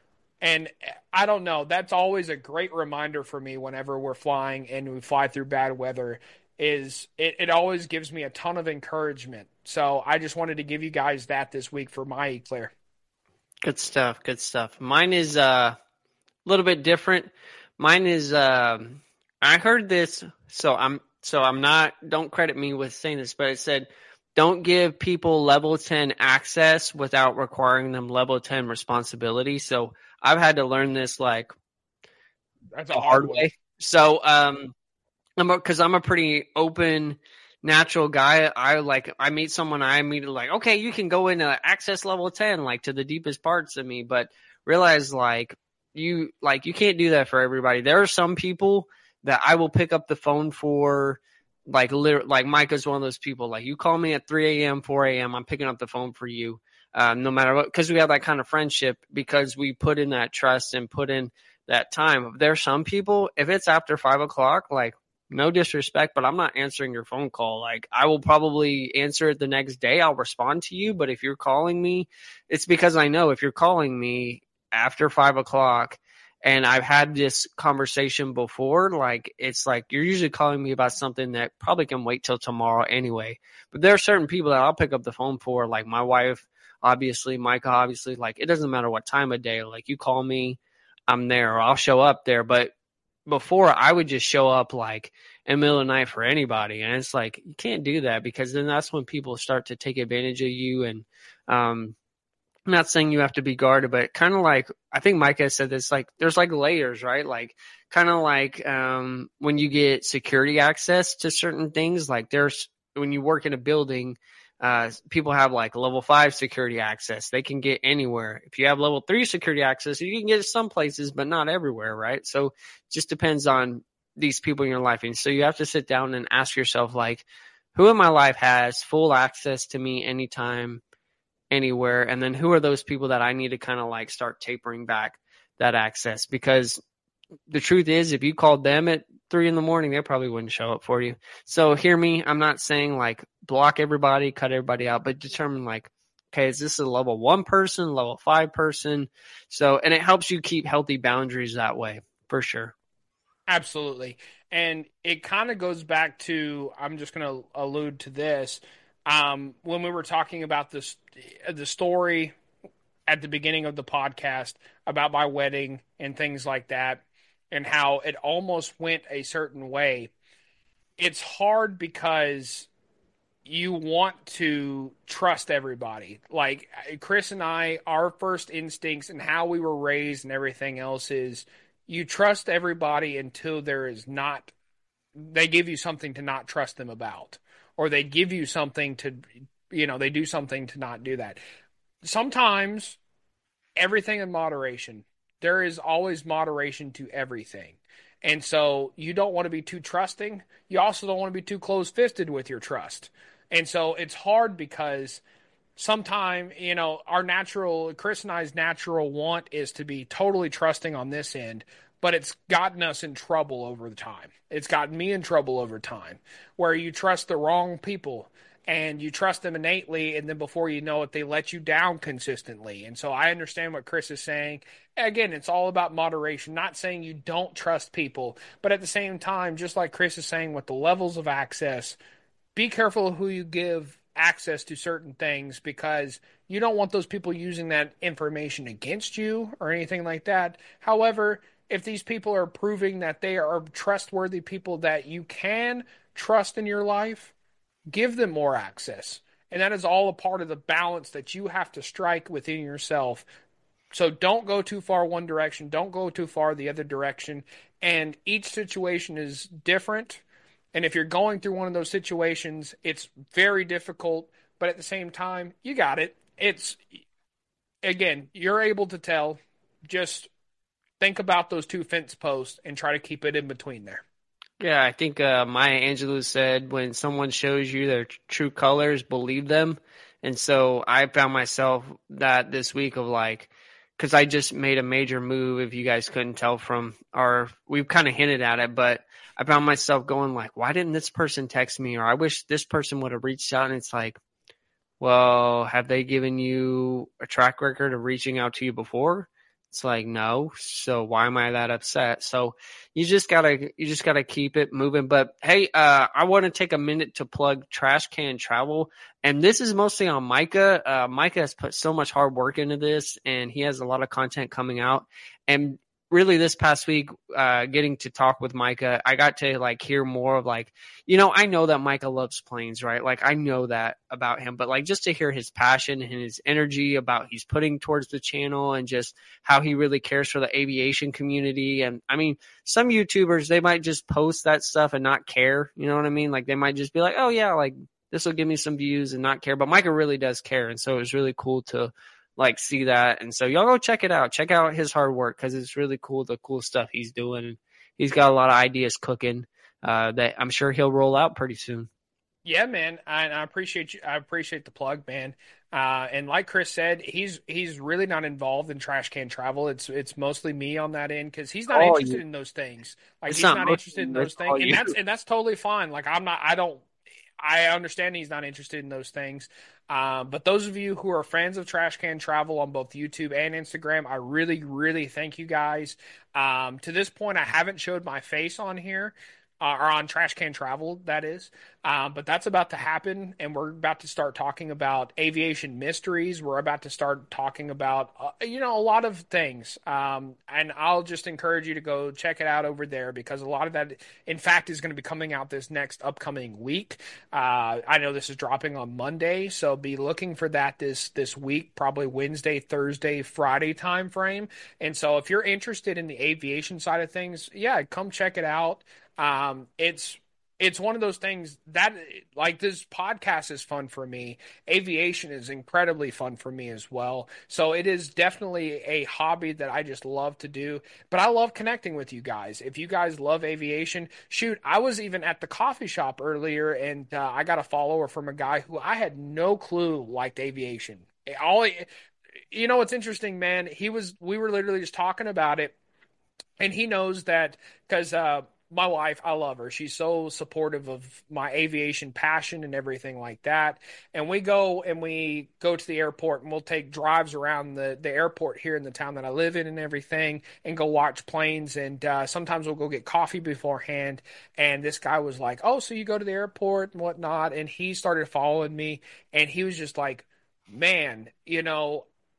And I don't know, that's always a great reminder for me whenever we're flying and we fly through bad weather. Is it, it always gives me a ton of encouragement. So I just wanted to give you guys that this week for my eclair. Good stuff. Good stuff. Mine is uh, a little bit different. Mine is uh, I heard this, so I'm so I'm not. Don't credit me with saying this, but it said, don't give people level ten access without requiring them level ten responsibility. So I've had to learn this like that's a hard, hard way. So um. Because I'm a pretty open, natural guy. I like I meet someone, I immediately like, okay, you can go into access level ten, like to the deepest parts of me. But realize like you like you can't do that for everybody. There are some people that I will pick up the phone for, like literally, like Micah's one of those people. Like, you call me at three a.m., four a.m., I'm picking up the phone for you, uh, no matter what, because we have that kind of friendship, because we put in that trust and put in that time. There are some people, if it's after five o'clock, like, no disrespect, but I'm not answering your phone call. Like, I will probably answer it the next day. I'll respond to you. But if you're calling me, it's because I know if you're calling me after five o'clock, and I've had this conversation before, like, it's like you're usually calling me about something that probably can wait till tomorrow anyway. But there are certain people that I'll pick up the phone for, like my wife, obviously, Micah, obviously. Like, it doesn't matter what time of day. Like, you call me, I'm there, or I'll show up there. But before, I would just show up like in the middle of the night for anybody. And it's like, you can't do that, because then that's when people start to take advantage of you. And um, I'm not saying you have to be guarded, but kind of like, I think Micah said this, like, there's like layers, right? Like, kind of like um, when you get security access to certain things, like there's, when you work in a building, Uh, people have like level five security access. They can get anywhere. If you have level three security access, you can get it some places, but not everywhere, right? So it just depends on these people in your life. And so you have to sit down and ask yourself, like, who in my life has full access to me anytime, anywhere? And then who are those people that I need to kind of like start tapering back that access? Because the truth is, if you called them at three in the morning, they probably wouldn't show up for you. So hear me. I'm not saying like block everybody, cut everybody out, but determine like, okay, is this a level one person, level five person? So, and it helps you keep healthy boundaries that way, for sure. Absolutely. And it kind of goes back to, I'm just going to allude to this. Um, when we were talking about this, the story at the beginning of the podcast about my wedding and things like that, and how it almost went a certain way. It's hard because you want to trust everybody. Like Chris and I, our first instincts and how we were raised and everything else is you trust everybody until there is not, they give you something to not trust them about, or they give you something to, you know, they do something to not do that. Sometimes everything in moderation. There is always moderation to everything. And so you don't want to be too trusting. You also don't want to be too close-fisted with your trust. And so it's hard because sometimes, you know, our natural, Chris and I's natural want is to be totally trusting on this end, but it's gotten us in trouble over the time. It's gotten me in trouble over time, where you trust the wrong people and you trust them innately, and then before you know it, they let you down consistently. And so I understand what Chris is saying. Again, it's all about moderation, not saying you don't trust people, but at the same time, just like Chris is saying with the levels of access, be careful of who you give access to certain things, because you don't want those people using that information against you or anything like that. However, if these people are proving that they are trustworthy people that you can trust in your life, give them more access. And that is all a part of the balance that you have to strike within yourself. So don't go too far one direction. Don't go too far the other direction. And each situation is different. And if you're going through one of those situations, it's very difficult. But at the same time, you got it. It's, again, you're able to tell. Just think about those two fence posts and try to keep it in between there. Yeah, I think uh, Maya Angelou said, when someone shows you their tr- true colors, believe them. And so I found myself that this week of like, because I just made a major move, if you guys couldn't tell from our, we've kind of hinted at it, but I found myself going like, why didn't this person text me? Or I wish this person would have reached out. And it's like, well, have they given you a track record of reaching out to you before? It's like, no. So why am I that upset? So you just gotta, you just gotta keep it moving. But hey, uh, I want to take a minute to plug Trash Can Travel. And this is mostly on Micah. Uh, Micah has put so much hard work into this, and he has a lot of content coming out. And really this past week, uh, getting to talk with Micah, I got to like hear more of like, you know, I know that Micah loves planes, right? Like I know that about him, but like just to hear his passion and his energy about he's putting towards the channel, and just how he really cares for the aviation community. And I mean, some YouTubers, they might just post that stuff and not care. You know what I mean? Like they might just be like, oh yeah, like this will give me some views and not care. But Micah really does care. And so it was really cool to like see that. And so y'all go check it out. Check out his hard work, because it's really cool, the cool stuff he's doing. He's got a lot of ideas cooking uh, that I'm sure he'll roll out pretty soon. Yeah, man. I, I appreciate you. I appreciate the plug, man. Uh, and like Chris said, he's he's really not involved in Trash Can Travel. It's it's mostly me on that end, because he's not Oh, interested you. in those things. Like It's he's not not mostly interested in you, those it's all things, and you. that's and that's totally fine. Like I'm not. I don't. I understand he's not interested in those things. Um, but those of you who are fans of Trash Can Travel on both YouTube and Instagram, I really, really thank you guys. Um, to this point, I haven't showed my face on here. Uh, or on Trash Can Travel, that is. Um, but that's about to happen, and we're about to start talking about aviation mysteries. We're about to start talking about, uh, you know, a lot of things. Um, and I'll just encourage you to go check it out over there, because a lot of that, in fact, is going to be coming out this next upcoming week. Uh, I know this is dropping on Monday, so be looking for that this this week, probably Wednesday, Thursday, Friday time frame. And so if you're interested in the aviation side of things, yeah, come check it out. Um, it's it's one of those things that, like, this podcast is fun for me. Aviation is incredibly fun for me as well. So it is definitely a hobby that I just love to do. But I love connecting with you guys. If you guys love aviation, shoot, I was even at the coffee shop earlier, and uh, I got a follower from a guy who I had no clue liked aviation. All you know, it's interesting, man. He was we were literally just talking about it, and he knows that because uh, my wife, I love her. She's so supportive of my aviation passion and everything like that. And we go and we go to the airport, and we'll take drives around the, the airport here in the town that I live in and everything, and go watch planes. And uh, sometimes we'll go get coffee beforehand. And this guy was like, oh, so you go to the airport and whatnot. And he started following me, and he was just like, man, you know,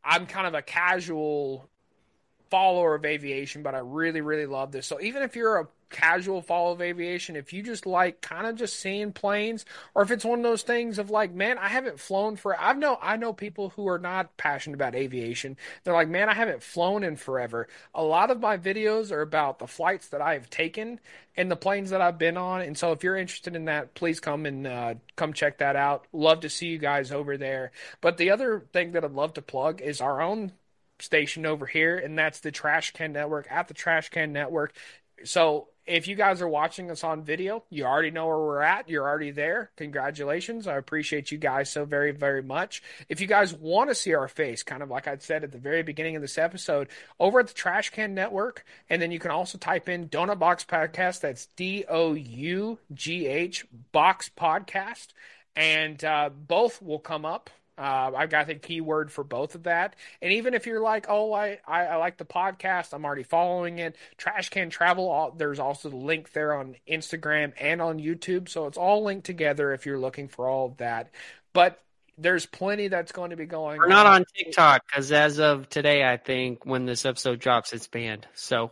I'm kind of a casual follower of aviation, but I really, really love this. So even if you're a casual follower of aviation, if you just like kind of just seeing planes, or if it's one of those things of like, man, I haven't flown for, I've know, I know people who are not passionate about aviation. They're like, man, I haven't flown in forever. A lot of my videos are about the flights that I've taken and the planes that I've been on. And so if you're interested in that, please come and uh, come check that out. Love to see you guys over there. But the other thing that I'd love to plug is our own station over here, and that's the Trash Can Network at the Trash Can Network. So if you guys are watching us on video, you already know where we're at. You're already there. Congratulations. I appreciate you guys so very, very much. If you guys want to see our face, kind of like I said at the very beginning of this episode, over at the Trash Can Network, and then you can also type in Donut Box Podcast. That's D O U G H Box Podcast, and uh, both will come up. Uh, I've got the keyword for both of that. And even if you're like, oh, I, I, I like the podcast, I'm already following it. Trash Can Travel, there's also the link there on Instagram and on YouTube. So it's all linked together if you're looking for all of that. But there's plenty that's going to be going We're on. We're not on TikTok because as of today, I think when this episode drops, it's banned. So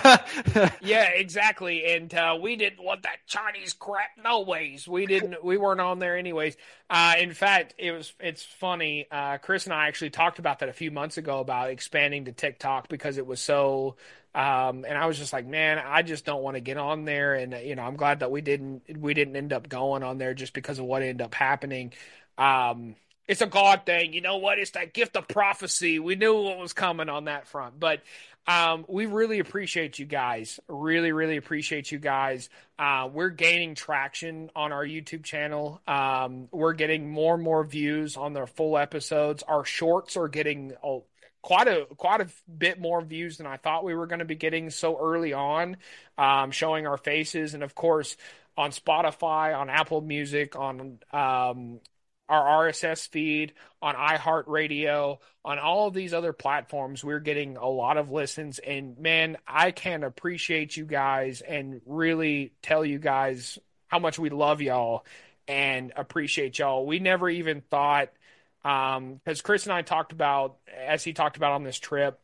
yeah, exactly. And uh, we didn't want that Chinese crap. No ways. We didn't. We weren't on there anyways. Uh, in fact, it was. It's funny. Uh, Chris and I actually talked about that a few months ago about expanding to TikTok because it was so. Um, and I was just like, man, I just don't want to get on there. And you know, I'm glad that we didn't. We didn't end up going on there just because of what ended up happening. Um, it's a God thing. You know what? It's that gift of prophecy. We knew what was coming on that front. But um, we really appreciate you guys. Really, really appreciate you guys. Uh, we're gaining traction on our YouTube channel. Um, we're getting more and more views on their full episodes. Our shorts are getting oh, quite a quite a bit more views than I thought we were going to be getting so early on, um, showing our faces. And, of course, on Spotify, on Apple Music, on um, our R S S feed, on iHeartRadio, on all of these other platforms, we're getting a lot of listens. And, man, I can appreciate you guys and really tell you guys how much we love y'all and appreciate y'all. We never even thought, um, because Chris and I talked about, as he talked about on this trip,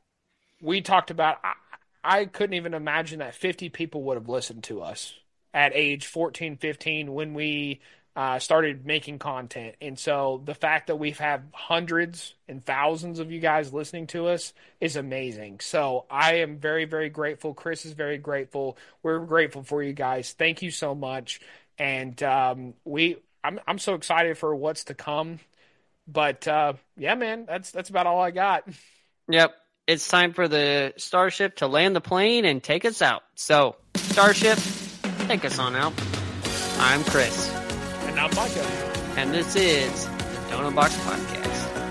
we talked about, I, I couldn't even imagine that fifty people would have listened to us at age fourteen, fifteen when we Uh, started making content. And so the fact that we've had hundreds and thousands of you guys listening to us is amazing. So I am very, very grateful. Chris is very grateful. We're grateful for you guys. Thank you so much. And um, we, I'm, I'm so excited for what's to come. But uh, yeah, man, that's that's about all I got. Yep. It's time for the Starship to land the plane and take us out. So, Starship, take us on out. I'm Chris. And I'm Micah. And this is the Donut Box Podcast.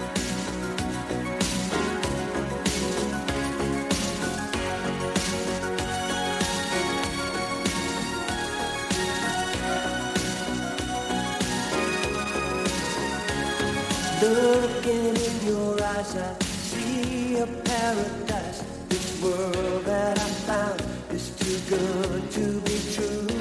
Looking in your eyes, I see a paradise. This world that I found is too good to be true.